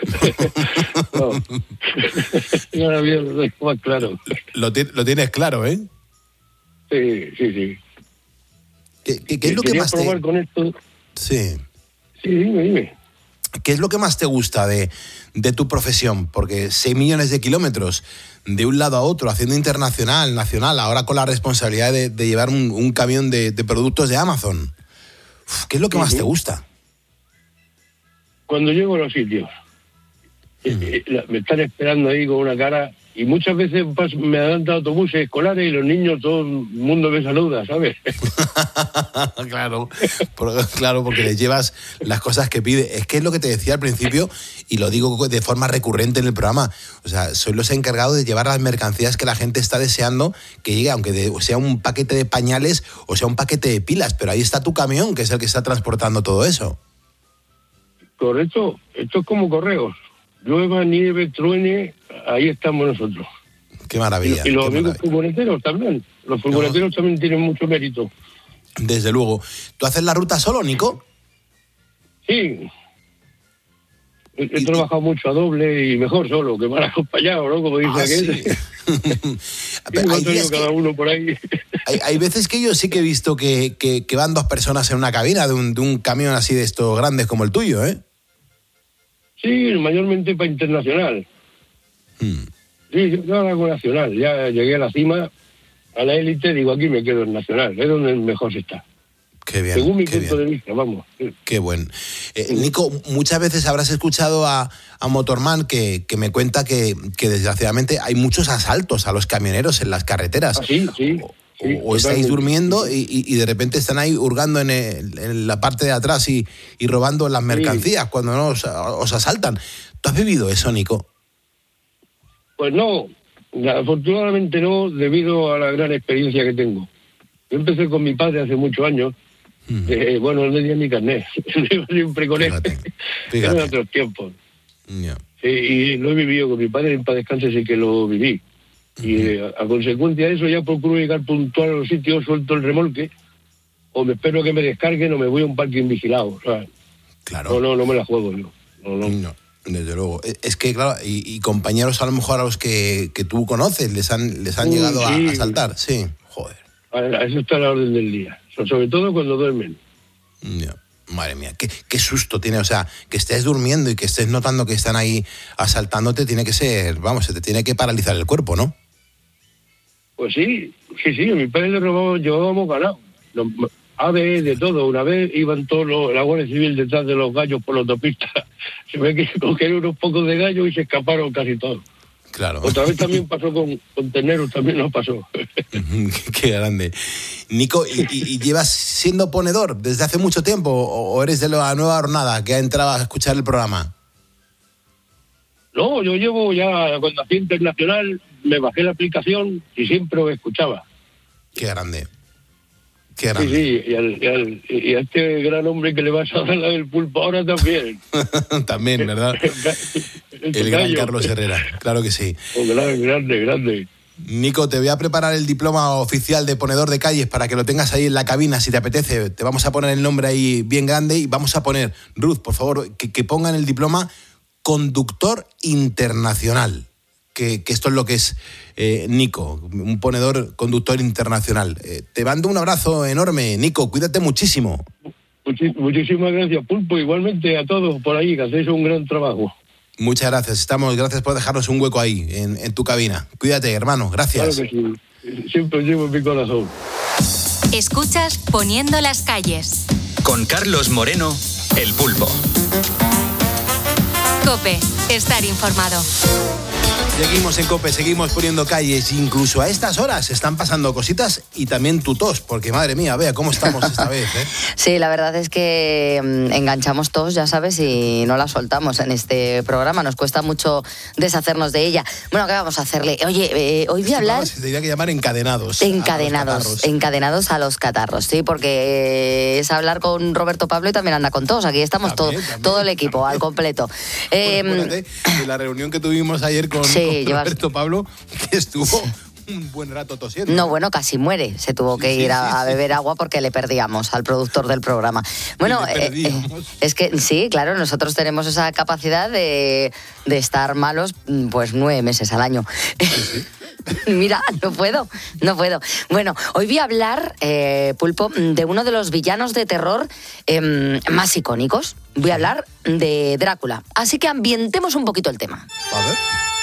Yo ahora bien lo tengo más claro. Lo tienes claro, ¿eh? Sí. ¿Qué es lo que más probar con esto. Sí. Sí, dime. ¿Qué es lo que más te gusta de tu profesión? Porque 6 millones de kilómetros de un lado a otro, haciendo internacional, nacional, ahora con la responsabilidad de llevar un camión de productos de Amazon. ¿Qué es lo que más te gusta? Cuando llego a los sitios, me están esperando ahí con una cara, y muchas veces me adelantan autobuses escolares y los niños, todo el mundo me saluda, ¿sabes? Claro, porque les llevas las cosas que pide. Es que es lo que te decía al principio, y lo digo de forma recurrente en el programa. O sea, soy los encargados de llevar las mercancías que la gente está deseando que llegue, aunque sea un paquete de pañales o sea un paquete de pilas, pero ahí está tu camión, que es el que está transportando todo eso. Correcto, esto es como correos. Llueva, nieve, truene, ahí estamos nosotros. Qué maravilla. Y los amigos furgoneteros también. Los furgoneteros también tienen mucho mérito. Desde luego. ¿Tú haces la ruta solo, Nico? Sí. He trabajado mucho a doble y mejor solo, que mal acompañado, ¿no? Como dice aquel. Sí. Cada uno por ahí. Hay veces que yo sí que he visto que van 2 personas en una cabina de un camión así de estos grandes como el tuyo, ¿eh? Sí, mayormente para internacional. Sí, yo hago nacional. Ya llegué a la cima, a la élite, digo, aquí me quedo en nacional. Es donde mejor se está. Qué bien. Según mi punto de vista, vamos. Qué bueno. Nico, muchas veces habrás escuchado a Motorman que me cuenta que desgraciadamente hay muchos asaltos a los camioneros en las carreteras. Sí. O estáis durmiendo y de repente están ahí hurgando en la parte de atrás y robando las mercancías cuando no os asaltan. ¿Tú has vivido eso, Nico? Pues no, afortunadamente no, debido a la gran experiencia que tengo. Yo empecé con mi padre hace muchos años. Bueno, no tenía ni carnet. Siempre con él. Eran otros tiempos. Yeah. Sí, y lo he vivido con mi padre, en paz descanse, sí que lo viví. Y a consecuencia de eso ya procuro llegar puntual a los sitios, suelto el remolque, o me espero que me descarguen o me voy a un parking vigilado. O sea, claro. No me la juego yo. No, desde luego. Es que, claro, y compañeros a lo mejor a los que tú conoces les han llegado a asaltar. Sí, joder. Eso está a la orden del día. Sobre todo cuando duermen. Yeah. Madre mía, qué susto tiene, o sea, que estés durmiendo y que estés notando que están ahí asaltándote, tiene que ser, vamos, se te tiene que paralizar el cuerpo, ¿no? Pues sí, a mi padre le llevábamos ganado. Aves, de todo. Una vez iban todos la Guardia Civil detrás de los gallos por la autopista. Se ve que cogieron unos pocos de gallos y se escaparon casi todos. Claro. Otra vez también pasó con terneros, también nos pasó. Qué grande. Nico, ¿y llevas siendo ponedor desde hace mucho tiempo o eres de la nueva hornada que ha entrado a escuchar el programa? No, yo llevo ya, cuando hacía internacional, me bajé la aplicación y siempre lo escuchaba. Qué grande. Sí, y a este gran hombre que le vas a dar la del pulpo ahora también. También, ¿verdad? El gran Carlos Herrera, claro que sí. Grande. Nico, te voy a preparar el diploma oficial de ponedor de calles para que lo tengas ahí en la cabina, si te apetece. Te vamos a poner el nombre ahí bien grande y vamos a poner, Ruth, por favor, que pongan el diploma conductor internacional. Que esto es lo que es Nico, un ponedor conductor internacional. Te mando un abrazo enorme, Nico, cuídate muchísimo. Muchísimas gracias, Pulpo, igualmente a todos por ahí, que hacéis un gran trabajo. Muchas gracias, gracias por dejarnos un hueco ahí, en tu cabina. Cuídate, hermano, gracias. Claro que sí, siempre llevo en mi corazón. Escuchas Poniendo las calles. Con Carlos Moreno, El Pulpo. COPE, estar informado. Seguimos en COPE, seguimos poniendo calles. Incluso a estas horas están pasando cositas y también tu tos, porque madre mía, vea cómo estamos esta vez, ¿eh? Sí, la verdad es que enganchamos tos, ya sabes, y no la soltamos en este programa. Nos cuesta mucho deshacernos de ella. Bueno, ¿qué vamos a hacerle? Oye, hoy voy a hablar... Se tendría que llamar encadenados. Encadenados a los catarros, sí, porque es hablar con Roberto Pablo y también anda con tos. Aquí estamos todo el equipo, al completo. De la reunión que tuvimos ayer con Roberto Pablo, que estuvo un buen rato tosiendo. No, bueno, casi muere. Se tuvo que ir a beber agua porque le perdíamos al productor del programa. Bueno, es que sí, claro, nosotros tenemos esa capacidad de estar malos pues 9 meses al año. Mira, no puedo. Bueno, hoy voy a hablar, Pulpo, de uno de los villanos de terror más icónicos. Voy a hablar de Drácula. Así que ambientemos un poquito el tema. A ver.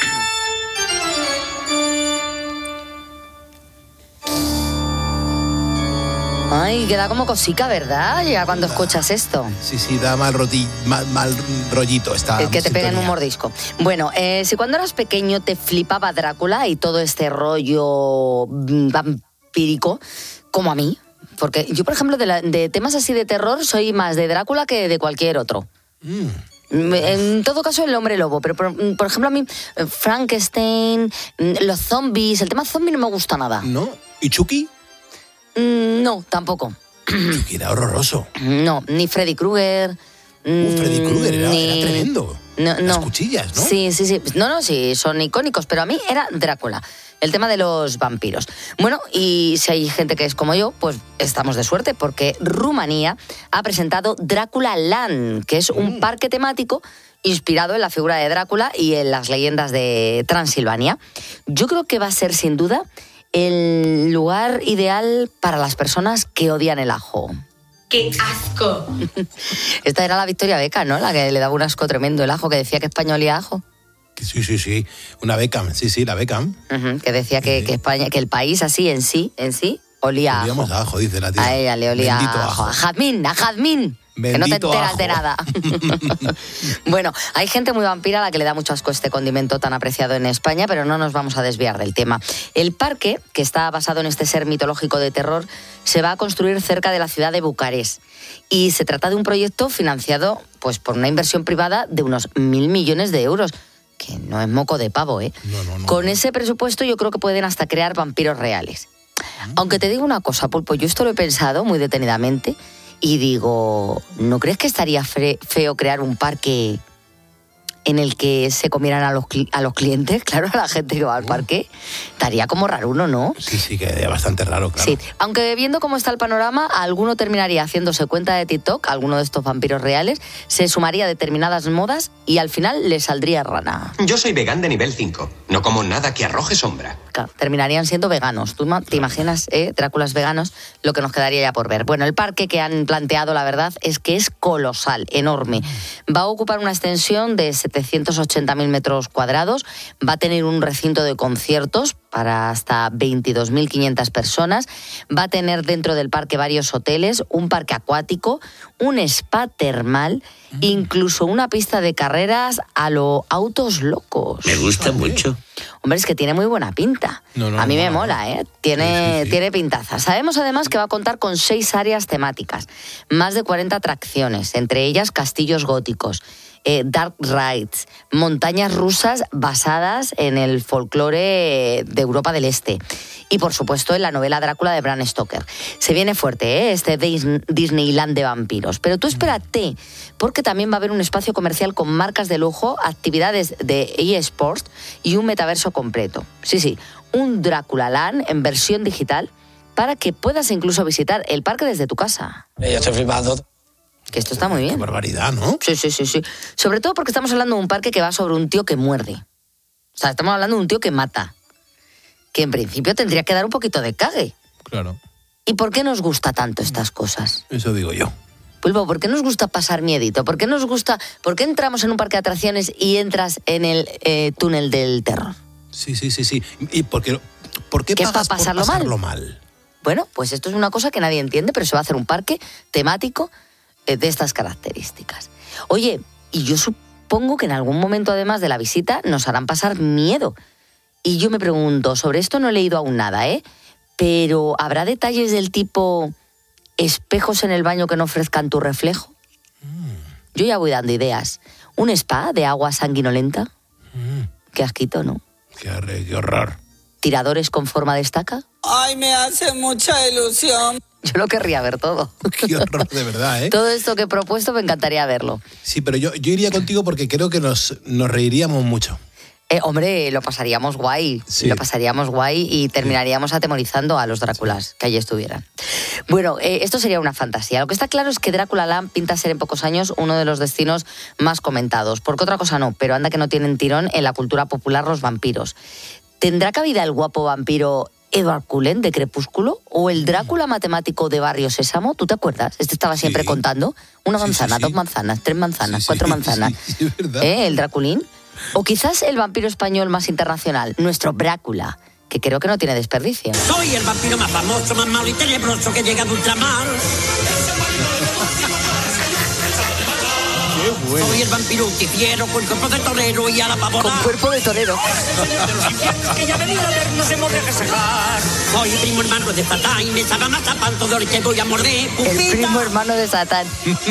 Ay, queda como cosica, ¿verdad? Ya cuando escuchas esto. Sí, da mal rollito. Está Es que te peguen un mordisco. Bueno, si cuando eras pequeño te flipaba Drácula y todo este rollo vampírico, como a mí, porque yo, por ejemplo, de temas así de terror, soy más de Drácula que de cualquier otro. En todo caso, el hombre lobo, pero por ejemplo a mí Frankenstein, los zombies, el tema zombie no me gusta nada. ¿No? ¿Y Chucky? No, tampoco. Chucky era horroroso. No, ni Freddy Krueger. Freddy Krueger era tremendo. No. Las cuchillas, ¿no? Sí. No, sí, son icónicos, pero a mí era Drácula. El tema de los vampiros. Bueno, y si hay gente que es como yo, pues estamos de suerte, porque Rumanía ha presentado Drácula Land, que es un parque temático inspirado en la figura de Drácula y en las leyendas de Transilvania. Yo creo que va a ser, sin duda, el lugar ideal para las personas que odian el ajo. ¡Qué asco! Esta era la Victoria Beckham, ¿no? La que le daba un asco tremendo el ajo, que decía que España olía a ajo. Sí. Una Beckham, sí, la Beckham. Que decía que España, que el país así en sí, olía a ajo. Olíamos a ajo, dice la tía. A ella le olía a ajo. A jazmín. Que no te enteras de nada. Bueno, hay gente muy vampira a la que le da mucho asco este condimento tan apreciado en España, pero no nos vamos a desviar del tema. El parque, que está basado en este ser mitológico de terror, se va a construir cerca de la ciudad de Bucarest. Y se trata de un proyecto financiado pues, por una inversión privada de unos 1.000 millones de euros. Que no es moco de pavo, ¿eh? No. Con ese presupuesto yo creo que pueden hasta crear vampiros reales. Aunque te digo una cosa, Pulpo, yo esto lo he pensado muy detenidamente y digo, ¿no crees que estaría feo crear un parque en el que se comieran a los clientes? Claro, a la gente que va al parque. Estaría como raro uno, ¿no? Sí, quedaría bastante raro, claro. Sí, aunque viendo cómo está el panorama, alguno terminaría haciéndose cuenta de TikTok, alguno de estos vampiros reales, se sumaría a determinadas modas y al final le saldría rana. Yo soy vegán de nivel 5. No como nada que arroje sombra. Claro, terminarían siendo veganos. ¿Tú te imaginas, Dráculas veganos? Lo que nos quedaría ya por ver. Bueno, el parque que han planteado, la verdad, es que es colosal, enorme. Va a ocupar una extensión de 780.000 metros cuadrados, va a tener un recinto de conciertos para hasta 22.500 personas, va a tener dentro del parque varios hoteles, un parque acuático, un spa termal, incluso una pista de carreras a lo autos locos. Me gusta mucho. Hombre, es que tiene muy buena pinta. A mí me mola, ¿eh? Tiene pintaza. Sabemos además que va a contar con 6 áreas temáticas, más de 40 atracciones, entre ellas castillos góticos, dark rides, montañas rusas basadas en el folclore de Europa del Este y, por supuesto, en la novela Drácula de Bram Stoker. Se viene fuerte, este Disneyland de vampiros. Pero tú espérate, porque también va a haber un espacio comercial con marcas de lujo, actividades de eSports y un metaverso completo. Sí, un Drácula Land en versión digital para que puedas incluso visitar el parque desde tu casa. Yo estoy flipando. Que esto está muy bien. Qué barbaridad, ¿no? Sí. Sobre todo porque estamos hablando de un parque que va sobre un tío que muerde. O sea, estamos hablando de un tío que mata. Que en principio tendría que dar un poquito de cague. Claro. ¿Y por qué nos gusta tanto estas cosas? Eso digo yo. Pulpo, ¿por qué nos gusta pasar miedito? ¿Por qué entramos en un parque de atracciones y entras en el túnel del terror? Sí. ¿Y por qué pagas para pasarlo por pasarlo mal? Bueno, pues esto es una cosa que nadie entiende, pero se va a hacer un parque temático de estas características. Oye, y yo supongo que en algún momento, además de la visita, nos harán pasar miedo. Y yo me pregunto, sobre esto no he leído aún nada, pero ¿habrá detalles del tipo espejos en el baño que no ofrezcan tu reflejo? Yo ya voy dando ideas. ¿Un spa de agua sanguinolenta? Qué asquito, ¿no? Qué horror. ¿Tiradores con forma de estaca? Ay, me hace mucha ilusión. Yo lo querría ver todo. Qué horror, de verdad, ¿eh? Todo esto que he propuesto me encantaría verlo. Sí, pero yo iría contigo porque creo que nos reiríamos mucho. Hombre, lo pasaríamos guay. Sí. Lo pasaríamos guay y terminaríamos atemorizando a los Dráculas que allí estuvieran. Bueno, esto sería una fantasía. Lo que está claro es que Drácula Land pinta ser en pocos años uno de los destinos más comentados. Porque otra cosa no, pero anda que no tienen tirón en la cultura popular los vampiros. ¿Tendrá cabida el guapo vampiro Edward Cullen de Crepúsculo o el Drácula matemático de Barrio Sésamo? ¿Tú te acuerdas? Este estaba siempre contando. Una manzana, dos manzanas, tres manzanas, cuatro manzanas. Sí, ¿verdad? El Draculín. O quizás el vampiro español más internacional, nuestro Brácula, que creo que no tiene desperdicio. Soy el vampiro más famoso, más malo y tenebroso que llega de ultramar. Bueno. Soy el vampiro justiciero con cuerpo de torero y a la pavona. Con cuerpo de torero. Que ya venía a ver, nos hemos de resejar. Soy el primo hermano de Satán y me sabe más tapar todo el que voy a morder. El primo hermano de Satán.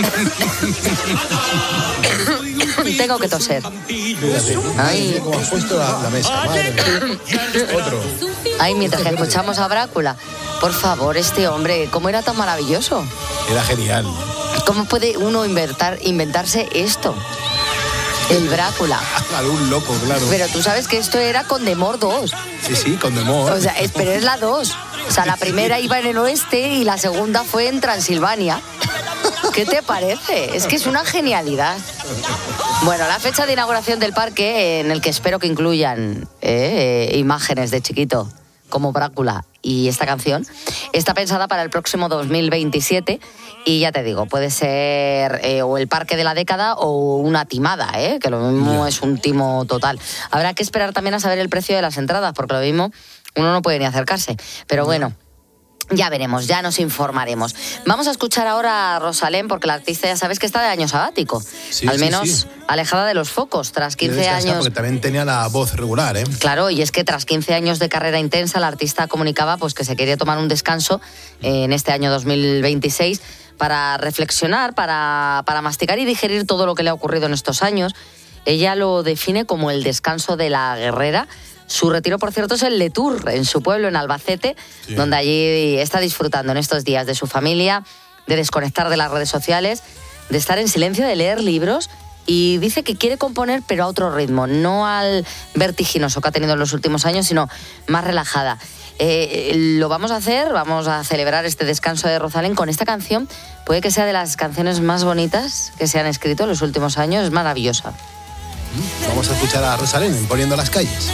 Tengo que toser. Ay, como has puesto la mesa, madre mía. Otro. Ay, mientras que escuchamos a Brácula. Por favor, este hombre, ¿cómo era tan maravilloso? Era genial. ¿Cómo puede uno inventarse esto? El Brácula. Un loco, claro. Pero tú sabes que esto era Condemor 2. Sí, Condemor. O sea, pero es la 2. O sea, la primera iba en el oeste y la segunda fue en Transilvania. ¿Qué te parece? Es que es una genialidad. Bueno, la fecha de inauguración del parque, en el que espero que incluyan imágenes de chiquito como Brácula y esta canción, está pensada para el próximo 2027 y ya te digo, puede ser o el parque de la década o una timada, que lo mismo es un timo total. Habrá que esperar también a saber el precio de las entradas, porque lo mismo uno no puede ni acercarse. Pero bueno, ya veremos, ya nos informaremos. Vamos a escuchar ahora a Rosalén, porque la artista ya sabes que está de año sabático. Al menos alejada de los focos, tras 15 años. Porque también tenía la voz regular, ¿eh? Claro, y es que tras 15 años de carrera intensa, la artista comunicaba pues que se quería tomar un descanso en este año 2026 para reflexionar, para masticar y digerir todo lo que le ha ocurrido en estos años. Ella lo define como el descanso de la guerrera. Su retiro, por cierto, es en Le Tour, en su pueblo, en Albacete, donde allí está disfrutando en estos días de su familia, de desconectar de las redes sociales, de estar en silencio, de leer libros, y dice que quiere componer, pero a otro ritmo, no al vertiginoso que ha tenido en los últimos años, sino más relajada. Lo vamos a hacer, vamos a celebrar este descanso de Rosalén con esta canción. Puede que sea de las canciones más bonitas que se han escrito en los últimos años, es maravillosa. Vamos a escuchar a Rosalén en Poniendo las calles.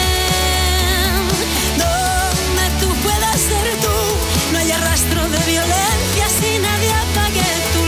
Rastro de violencia si nadie apague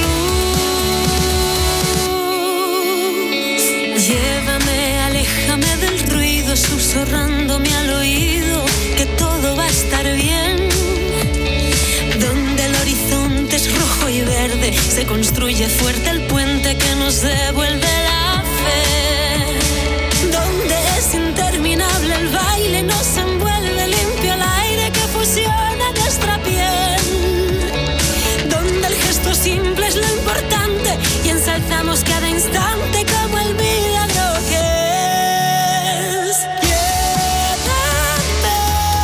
tu luz. Llévame, aléjame del ruido, susurrándome al oído que todo va a estar bien. Donde el horizonte es rojo y verde, se construye fuerte el puente que nos devuelve la fe. Donde es interminable el baile, nos envuelve limpio el aire que fusiona nuestra piel. Donde el gesto simple es lo importante y ensalzamos cada instante como el milagro que es. Llévame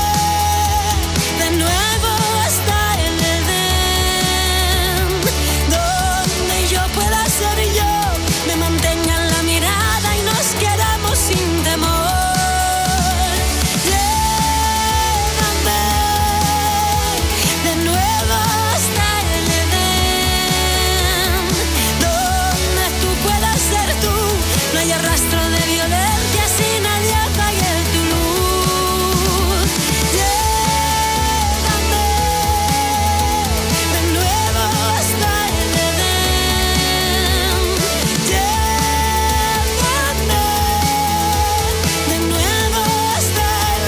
de nuevo hasta el Edén, donde yo pueda ser yo, me mantengan la mirada y nos quedamos sin temor. Rastro de violencia si nadie apague tu luz. Llévame de nuevo hasta el Edén. Llévame de nuevo hasta el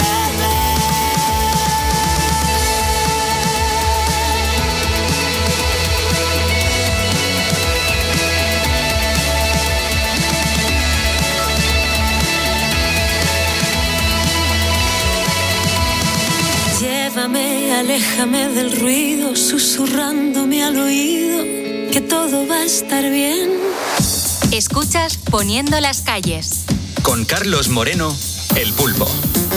Llévame, aléjame del ruido, susurrándome al oído que todo va a estar bien. Escuchas Poniendo las calles. Con Carlos Moreno, El Pulpo.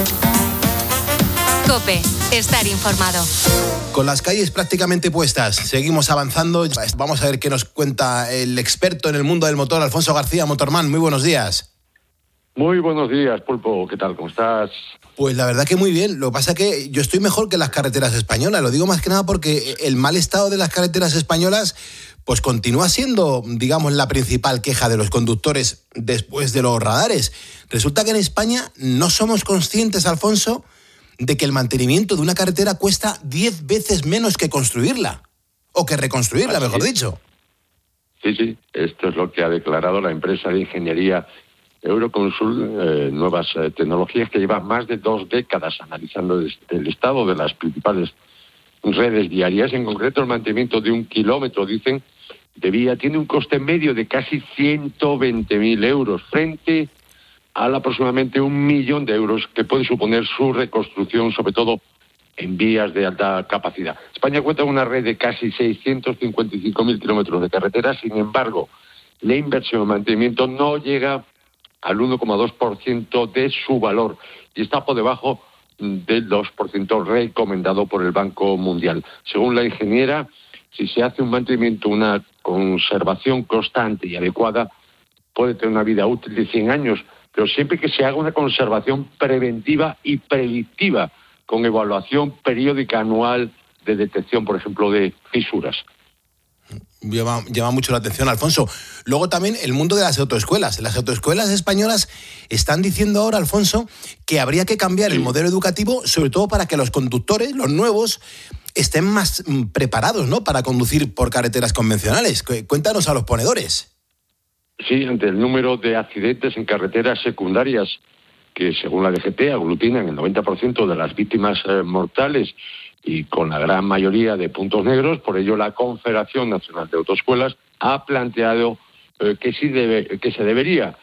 COPE, estar informado. Con las calles prácticamente puestas, seguimos avanzando. Vamos a ver qué nos cuenta el experto en el mundo del motor, Alfonso García, Motorman. Muy buenos días. Muy buenos días, Pulpo. ¿Qué tal? ¿Cómo estás? Pues la verdad que muy bien. Lo que pasa es que yo estoy mejor que las carreteras españolas. Lo digo más que nada porque el mal estado de las carreteras españolas pues continúa siendo, digamos, la principal queja de los conductores después de los radares. Resulta que en España no somos conscientes, Alfonso, de que el mantenimiento de una carretera cuesta 10 veces menos que construirla. O que reconstruirla, mejor dicho. Sí, esto es lo que ha declarado la empresa de ingeniería Euroconsul, Nuevas Tecnologías, que lleva más de 2 décadas analizando el estado de las principales redes viarias. En concreto, el mantenimiento de 1 kilómetro, dicen, de vía tiene un coste medio de casi 120.000 euros, frente al aproximadamente 1 millón de euros que puede suponer su reconstrucción, sobre todo en vías de alta capacidad. España cuenta con una red de casi 655.000 kilómetros de carreteras. Sin embargo, la inversión en mantenimiento no llega al 1,2% de su valor y está por debajo del 2% recomendado por el Banco Mundial. Según la ingeniera, si se hace un mantenimiento, una conservación constante y adecuada, puede tener una vida útil de 100 años, pero siempre que se haga una conservación preventiva y predictiva, con evaluación periódica anual de detección, por ejemplo, de fisuras. Llama mucho la atención, Alfonso. Luego también el mundo de las autoescuelas. Las autoescuelas españolas están diciendo ahora, Alfonso, que habría que cambiar el modelo educativo, sobre todo para que los conductores, los nuevos, estén más preparados, ¿no?, para conducir por carreteras convencionales. Cuéntanos a los ponedores. Sí, ante el número de accidentes en carreteras secundarias, que según la DGT aglutinan el 90% de las víctimas mortales y con la gran mayoría de puntos negros, por ello la Confederación Nacional de Autoescuelas ha planteado que se debería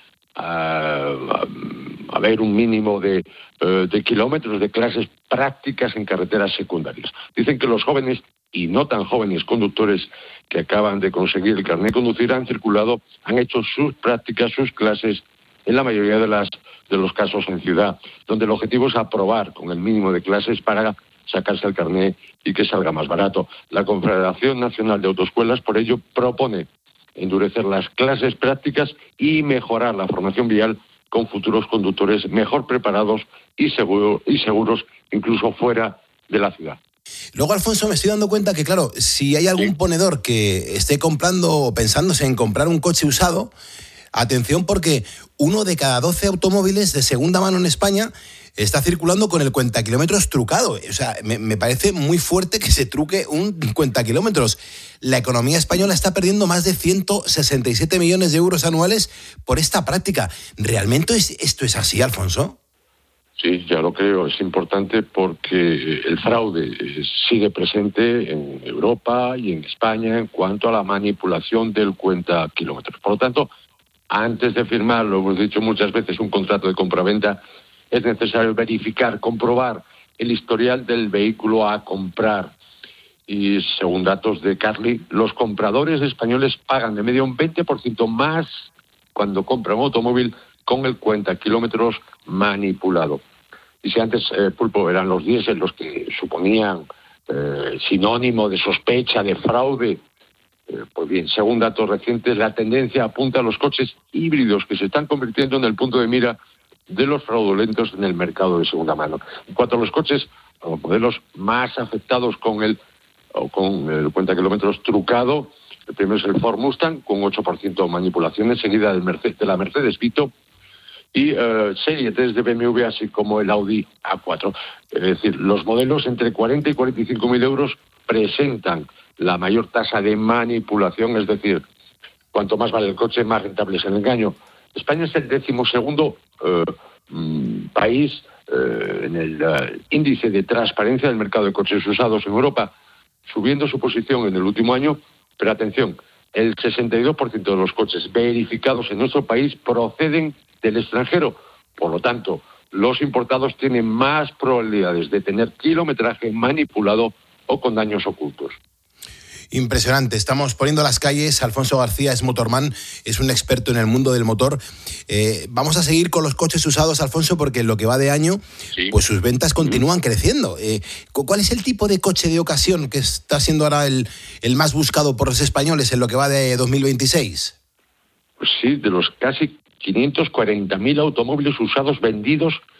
haber un mínimo de kilómetros de clases prácticas en carreteras secundarias. Dicen que los jóvenes y no tan jóvenes conductores que acaban de conseguir el carnet de conducir han hecho sus prácticas, sus clases, en la mayoría de los casos en ciudad, donde el objetivo es aprobar con el mínimo de clases para sacarse el carnet y que salga más barato. La Confederación Nacional de Autoescuelas, por ello, propone endurecer las clases prácticas y mejorar la formación vial con futuros conductores mejor preparados y seguros, incluso fuera de la ciudad. Luego, Alfonso, me estoy dando cuenta que, claro, si hay algún ponedor que esté comprando o pensándose en comprar un coche usado, atención, porque 1 de cada 12 automóviles de segunda mano en España está circulando con el cuentakilómetros trucado. O sea, me parece muy fuerte que se truque un cuentakilómetros. La economía española está perdiendo más de 167 millones de euros anuales por esta práctica. ¿Realmente esto es así, Alfonso? Sí, ya lo creo. Es importante porque el fraude sigue presente en Europa y en España en cuanto a la manipulación del cuentakilómetros. Por lo tanto, antes de firmar, lo hemos dicho muchas veces, un contrato de compraventa, es necesario verificar, comprobar el historial del vehículo a comprar. Y según datos de Carly, los compradores españoles pagan de media un 20% más cuando compran un automóvil con el cuentakilómetros manipulado. Y si antes, Pulpo, eran los diésel los que suponían sinónimo de sospecha, de fraude, pues bien, según datos recientes, la tendencia apunta a los coches híbridos que se están convirtiendo en el punto de mira de los fraudulentos en el mercado de segunda mano. En cuanto a los coches, los modelos más afectados con el cuentakilómetros trucado, el primero es el Ford Mustang, con 8% de manipulaciones, seguida de la Mercedes Vito, y Serie 3 de BMW, así como el Audi A4. Es decir, los modelos entre 40 y 45.000 euros presentan la mayor tasa de manipulación, es decir, cuanto más vale el coche, más rentable es el engaño. España es el 12º país en el índice de transparencia del mercado de coches usados en Europa, subiendo su posición en el último año, pero atención, el 62% de los coches verificados en nuestro país proceden del extranjero. Por lo tanto, los importados tienen más probabilidades de tener kilometraje manipulado o con daños ocultos. Impresionante. Estamos poniendo las calles. Alfonso García es motorman, es un experto en el mundo del motor. Vamos a seguir con los coches usados, Alfonso, porque en lo que va de año, pues sus ventas continúan creciendo. ¿Cuál es el tipo de coche de ocasión que está siendo ahora el más buscado por los españoles en lo que va de 2026? Pues sí, de los casi 540.000 automóviles usados vendidos,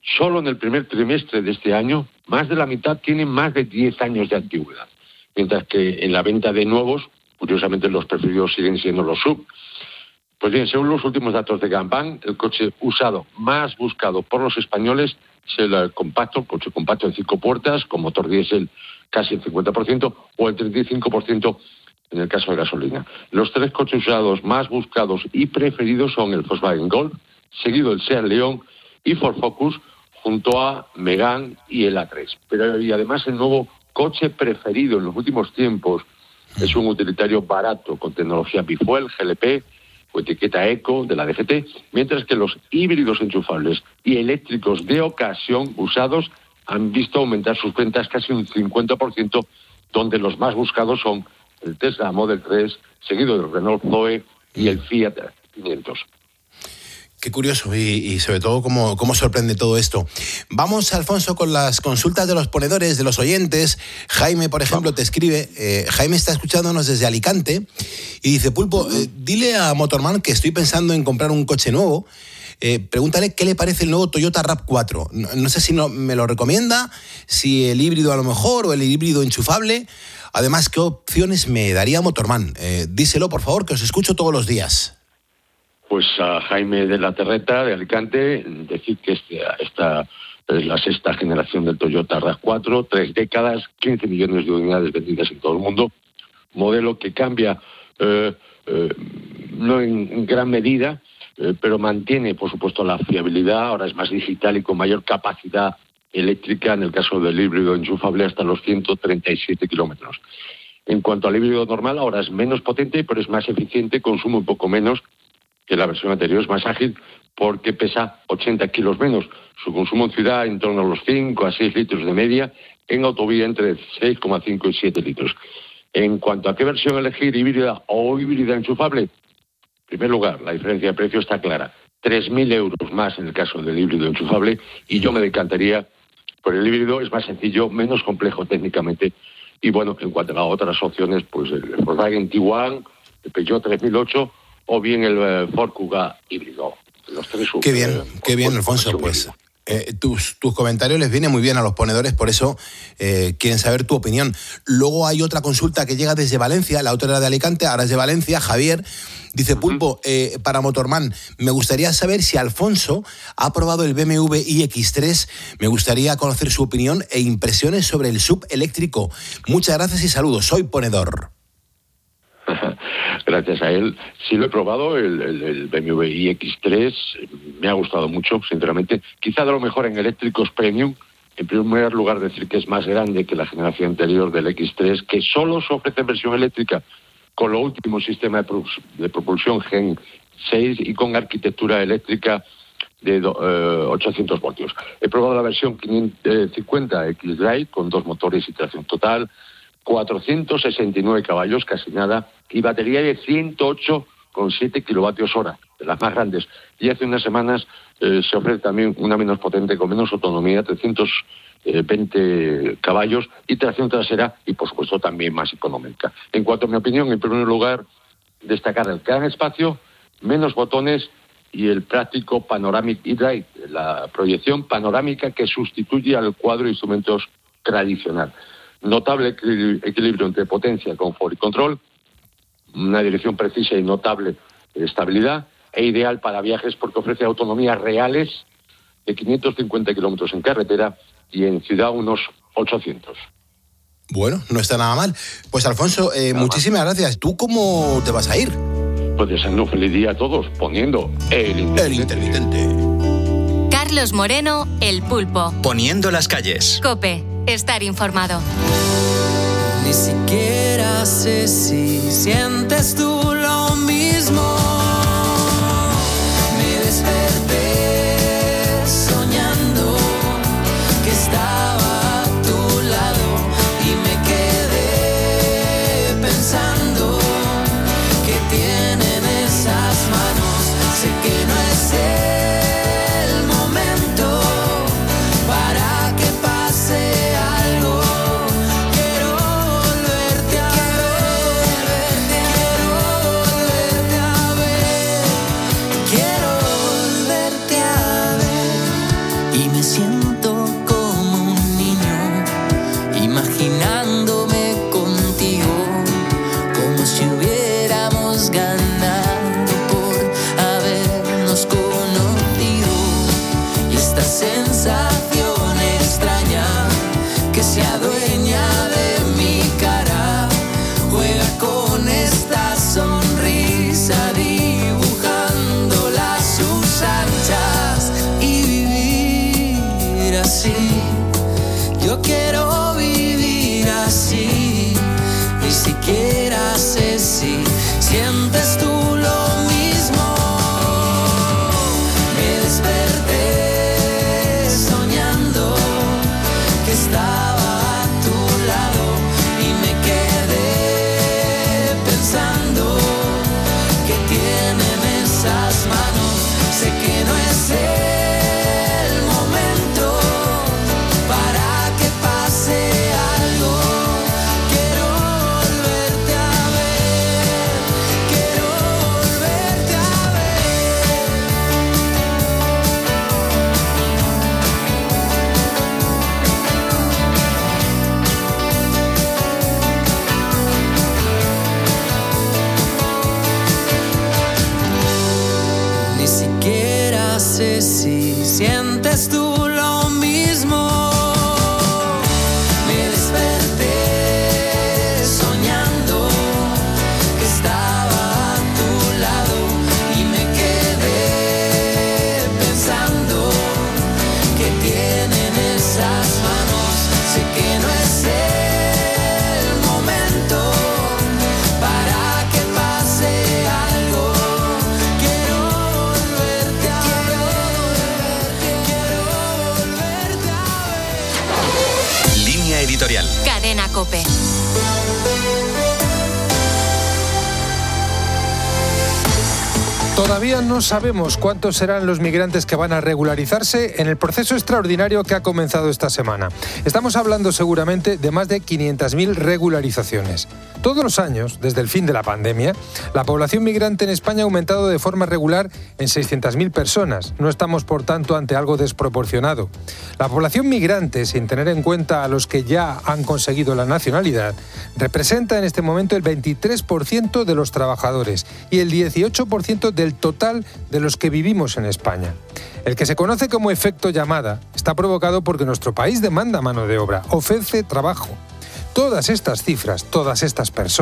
Solo en el primer trimestre de este año, más de la mitad tienen más de 10 años de antigüedad. Mientras que en la venta de nuevos, curiosamente los preferidos siguen siendo los SUV. Pues bien, según los últimos datos de Ganbang, el coche usado más buscado por los españoles es el compacto, el coche compacto de 5 puertas, con motor diésel casi el 50% o el 35% en el caso de gasolina. Los 3 coches usados más buscados y preferidos son el Volkswagen Golf, seguido el Seat León y Ford Focus, junto a Megane y el A3. Pero y además el nuevo coche preferido en los últimos tiempos es un utilitario barato con tecnología bifuel, GLP o etiqueta Eco de la DGT, mientras que los híbridos enchufables y eléctricos de ocasión usados han visto aumentar sus ventas casi un 50%, donde los más buscados son el Tesla Model 3, seguido del Renault Zoe y el Fiat 500. Qué curioso y sobre todo cómo sorprende todo esto. Vamos, Alfonso, con las consultas de los ponedores, de los oyentes. Jaime, por ejemplo, te escribe. Jaime está escuchándonos desde Alicante y dice, Pulpo, dile a Motorman que estoy pensando en comprar un coche nuevo. Pregúntale qué le parece el nuevo Toyota RAV4. No sé si me lo recomienda, si el híbrido a lo mejor o el híbrido enchufable. Además, ¿qué opciones me daría Motorman? Díselo, por favor, que os escucho todos los días. Pues a Jaime de la Terreta, de Alicante, decir que esta es la 6ª generación del Toyota RAV4, 3 décadas, 15 millones de unidades vendidas en todo el mundo, modelo que cambia no en gran medida, pero mantiene, por supuesto, la fiabilidad, ahora es más digital y con mayor capacidad eléctrica, en el caso del híbrido enchufable, hasta los 137 kilómetros. En cuanto al híbrido normal, ahora es menos potente, pero es más eficiente, consume un poco menos que la versión anterior, es más ágil porque pesa 80 kilos menos. Su consumo en ciudad en torno a los 5 a 6 litros de media, en autovía entre 6,5 y 7 litros. En cuanto a qué versión elegir, híbrida o híbrida enchufable, en primer lugar, la diferencia de precio está clara. 3.000 euros más en el caso del híbrido enchufable y yo me decantaría por el híbrido, es más sencillo, menos complejo técnicamente. Y bueno, en cuanto a otras opciones, pues el Volkswagen Tiguan, el Peugeot 3008 o bien el Ford Kuga híbrido. Los 3 Qué bien, Alfonso, pues tus comentarios les vienen muy bien a los ponedores, por eso quieren saber tu opinión. Luego hay otra consulta que llega desde Valencia, la otra era de Alicante, ahora es de Valencia. Javier dice, Pulpo, para Motorman, me gustaría saber si Alfonso ha probado el BMW iX3. Me gustaría conocer su opinión e impresiones sobre el SUV eléctrico. Muchas gracias y saludos, soy ponedor. Gracias a él. Sí lo he probado, el BMW iX3, me ha gustado mucho, sinceramente. Quizá de lo mejor en eléctricos premium. En primer lugar, decir que es más grande que la generación anterior del X3, que solo se ofrece en versión eléctrica con lo último sistema de propulsión Gen 6 y con arquitectura eléctrica de 800 voltios. He probado la versión 550 X-Drive con 2 motores y tracción total, 469 caballos, casi nada, y batería de 108,7 kilovatios hora, de las más grandes. Y hace unas semanas se ofrece también una menos potente, con menos autonomía, 320 caballos y tracción trasera, y por supuesto también más económica. En cuanto a mi opinión, en primer lugar, destacar el gran espacio, menos botones y el práctico Panoramic e-Drive, la proyección panorámica que sustituye al cuadro de instrumentos tradicional. Notable equilibrio entre potencia, confort y control, una dirección precisa y notable estabilidad, e ideal para viajes porque ofrece autonomías reales de 550 kilómetros en carretera y en ciudad unos 800. Bueno, no está nada mal. Pues Alfonso, muchísimas gracias. ¿Tú cómo te vas a ir? Pues deseando un feliz día a todos, poniendo el intermitente. Carlos Moreno, El Pulpo. Poniendo las calles. COPE, estar informado. Ni siquiera sé si sientes tú lo mismo. Me desperté soñando que estaba a tu lado y me quedé pensando que tienen esas manos. Sé que no es el momento para que pase algo. Quiero volverte a ver, quiero volverte Todavía no sabemos cuántos serán los migrantes que van a regularizarse en el proceso extraordinario que ha comenzado esta semana. Estamos hablando seguramente de más de 500.000 regularizaciones. Todos los años, desde el fin de la pandemia, la población migrante en España ha aumentado de forma regular en 600.000 personas. No estamos, por tanto, ante algo desproporcionado. La población migrante, sin tener en cuenta a los que ya han conseguido la nacionalidad, representa en este momento el 23% de los trabajadores y el 18% del total de los que vivimos en España. El que se conoce como efecto llamada está provocado porque nuestro país demanda mano de obra, ofrece trabajo. Todas estas cifras, todas estas personas